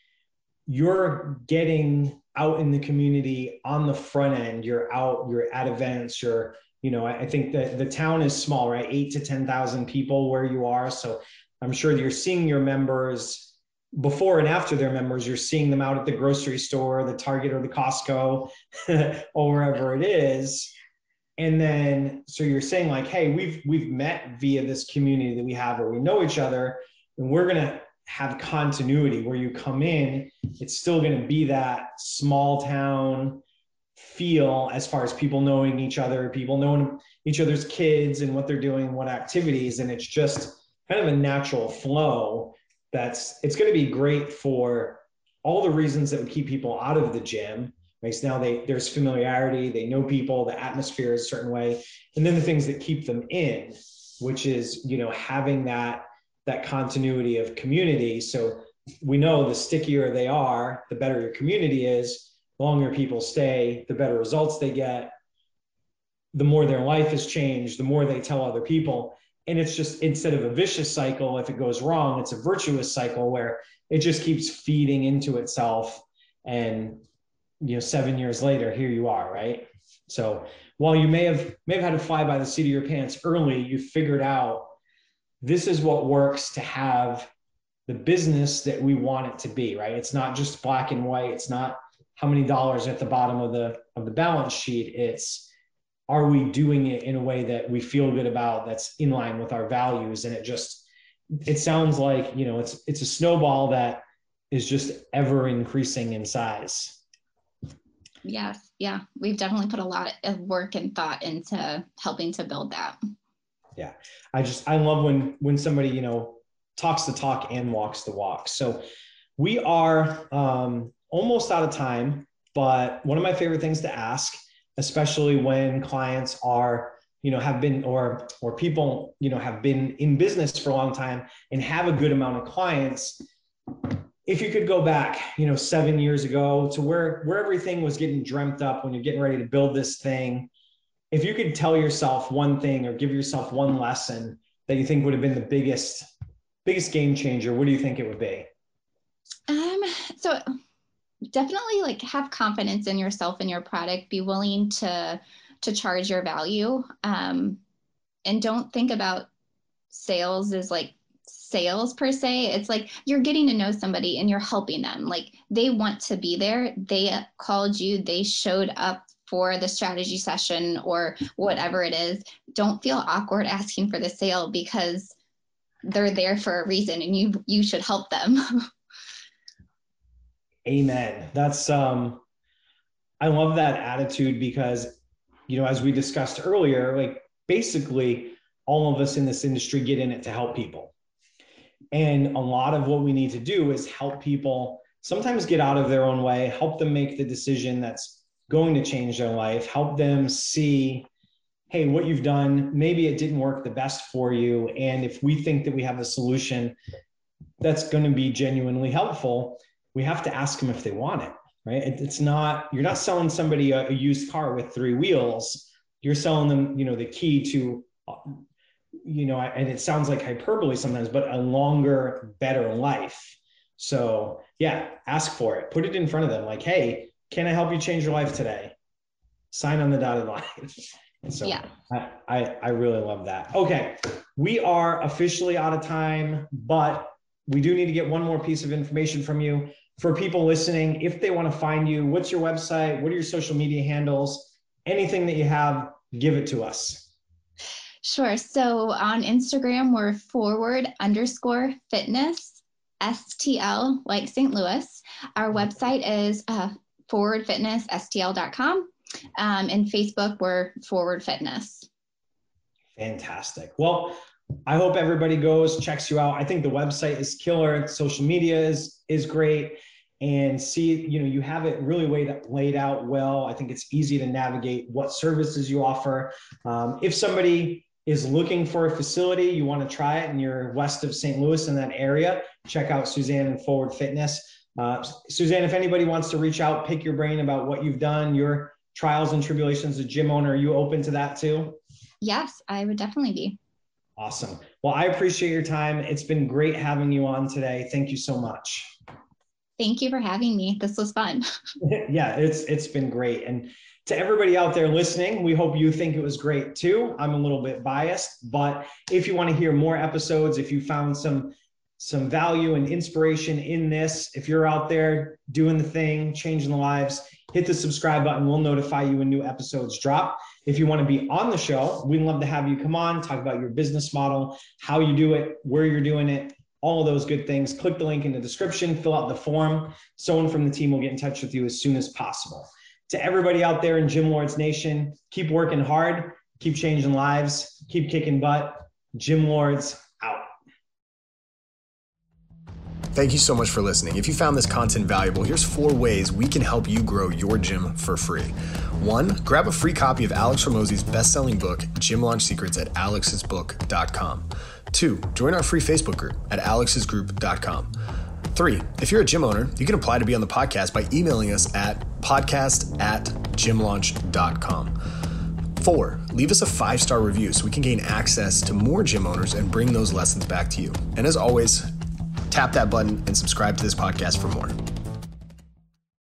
you're getting out in the community on the front end. You're out, you're at events, you're, you know, I think that the town is small, right? Eight to ten thousand people where you are. So I'm sure you're seeing your members before and after their members. You're seeing them out at the grocery store, the Target or the Costco or wherever it is. And then, so you're saying like, hey, we've, we've met via this community that we have, or we know each other, and we're going to have continuity where you come in. It's still going to be that small town feel as far as people knowing each other, people knowing each other's kids and what they're doing, what activities. And it's just kind of a natural flow. That's, it's going to be great for all the reasons that would keep people out of the gym. Right? So now they, there's familiarity, they know people, the atmosphere is a certain way. And then the things that keep them in, which is, you know, having that, that continuity of community. So we know the stickier they are, the better your community is, the longer people stay, the better results they get, the more their life has changed, the more they tell other people. And it's just, instead of a vicious cycle, if it goes wrong, it's a virtuous cycle where it just keeps feeding into itself. And, you know, seven years later, here you are, right? So while you may have, may have had to fly by the seat of your pants early, you figured out this is what works to have the business that we want it to be, right? It's not just black and white. It's not how many dollars at the bottom of the, of the balance sheet. It's, are we doing it in a way that we feel good about, that's in line with our values? And it just, it sounds like, you know, it's, it's a snowball that is just ever increasing in size.
Yes. Yeah. We've definitely put a lot of work and thought into helping to build that.
Yeah. I just, I love when, when somebody, you know, talks the talk and walks the walk. So we are um, almost out of time, but one of my favorite things to ask, especially when clients are, you know, have been, or, or people, you know, have been in business for a long time and have a good amount of clients. If you could go back, you know, seven years ago to where, where everything was getting dreamt up when you're getting ready to build this thing, if you could tell yourself one thing or give yourself one lesson that you think would have been the biggest, biggest game changer, what do you think it would be?
Um, so definitely like have confidence in yourself and your product, be willing to, to charge your value. Um, and don't think about sales as like sales per se. It's like you're getting to know somebody and you're helping them. Like they want to be there. They called you, they showed up for the strategy session or whatever it is. Don't feel awkward asking for the sale because they're there for a reason and you, you should help them.
Amen. That's, um, I love that attitude because, you know, as we discussed earlier, like basically all of us in this industry get in it to help people. And a lot of what we need to do is help people sometimes get out of their own way, help them make the decision that's going to change their life, help them see, hey, what you've done, maybe it didn't work the best for you. And if we think that we have a solution that's going to be genuinely helpful, we have to ask them if they want it, right? It's not, you're not selling somebody a, a used car with three wheels. You're selling them, you know, the key to, you know, and it sounds like hyperbole sometimes, but a longer, better life. So yeah, ask for it. Put it in front of them. Like, hey, can I help you change your life today? Sign on the dotted line. And so yeah. I, I, I really love that. Okay. We are officially out of time, but we do need to get one more piece of information from you. For people listening, if they want to find you, what's your website? What are your social media handles? Anything that you have, give it to us.
Sure. So on Instagram, we're forward underscore fitness, S T L, like Saint Louis. Our website is uh, forward fitness S T L dot com. Um, and Facebook, we're Forward Fitness.
Fantastic. Well, I hope everybody goes, checks you out. I think the website is killer. Social media is, is great. and see, you know, you have it really laid, laid out well. I think it's easy to navigate what services you offer. Um, if somebody is looking for a facility, you want to try it and you're west of Saint Louis in that area, check out Suzanne and Forward Fitness. Uh, Suzanne, if anybody wants to reach out, pick your brain about what you've done, your trials and tribulations as a gym owner, are you open to that too?
Yes, I would definitely be.
Awesome. Well, I appreciate your time. It's been great having you on today. Thank you so much.
Thank you for having me. This was fun.
Yeah, it's it's been great. And to everybody out there listening, we hope you think it was great too. I'm a little bit biased, but if you want to hear more episodes, if you found some some value and inspiration in this, if you're out there doing the thing, changing the lives, hit the subscribe button. We'll notify you when new episodes drop. If you want to be on the show, we'd love to have you come on, talk about your business model, how you do it, where you're doing it, all of those good things. Click the link in the description, fill out the form. Someone from the team will get in touch with you as soon as possible. To everybody out there in Gym Lords Nation, keep working hard, keep changing lives, keep kicking butt. Gym Lords out.
Thank you so much for listening. If you found this content valuable, here's four ways we can help you grow your gym for free. One, grab a free copy of Alex Hormozi's best-selling book, Gym Launch Secrets, at alex's book dot com. Two, join our free Facebook group at alex's group dot com. Three, if you're a gym owner, you can apply to be on the podcast by emailing us at podcast at gym launch dot com. Four, leave us a five-star review so we can gain access to more gym owners and bring those lessons back to you. And as always, tap that button and subscribe to this podcast for more.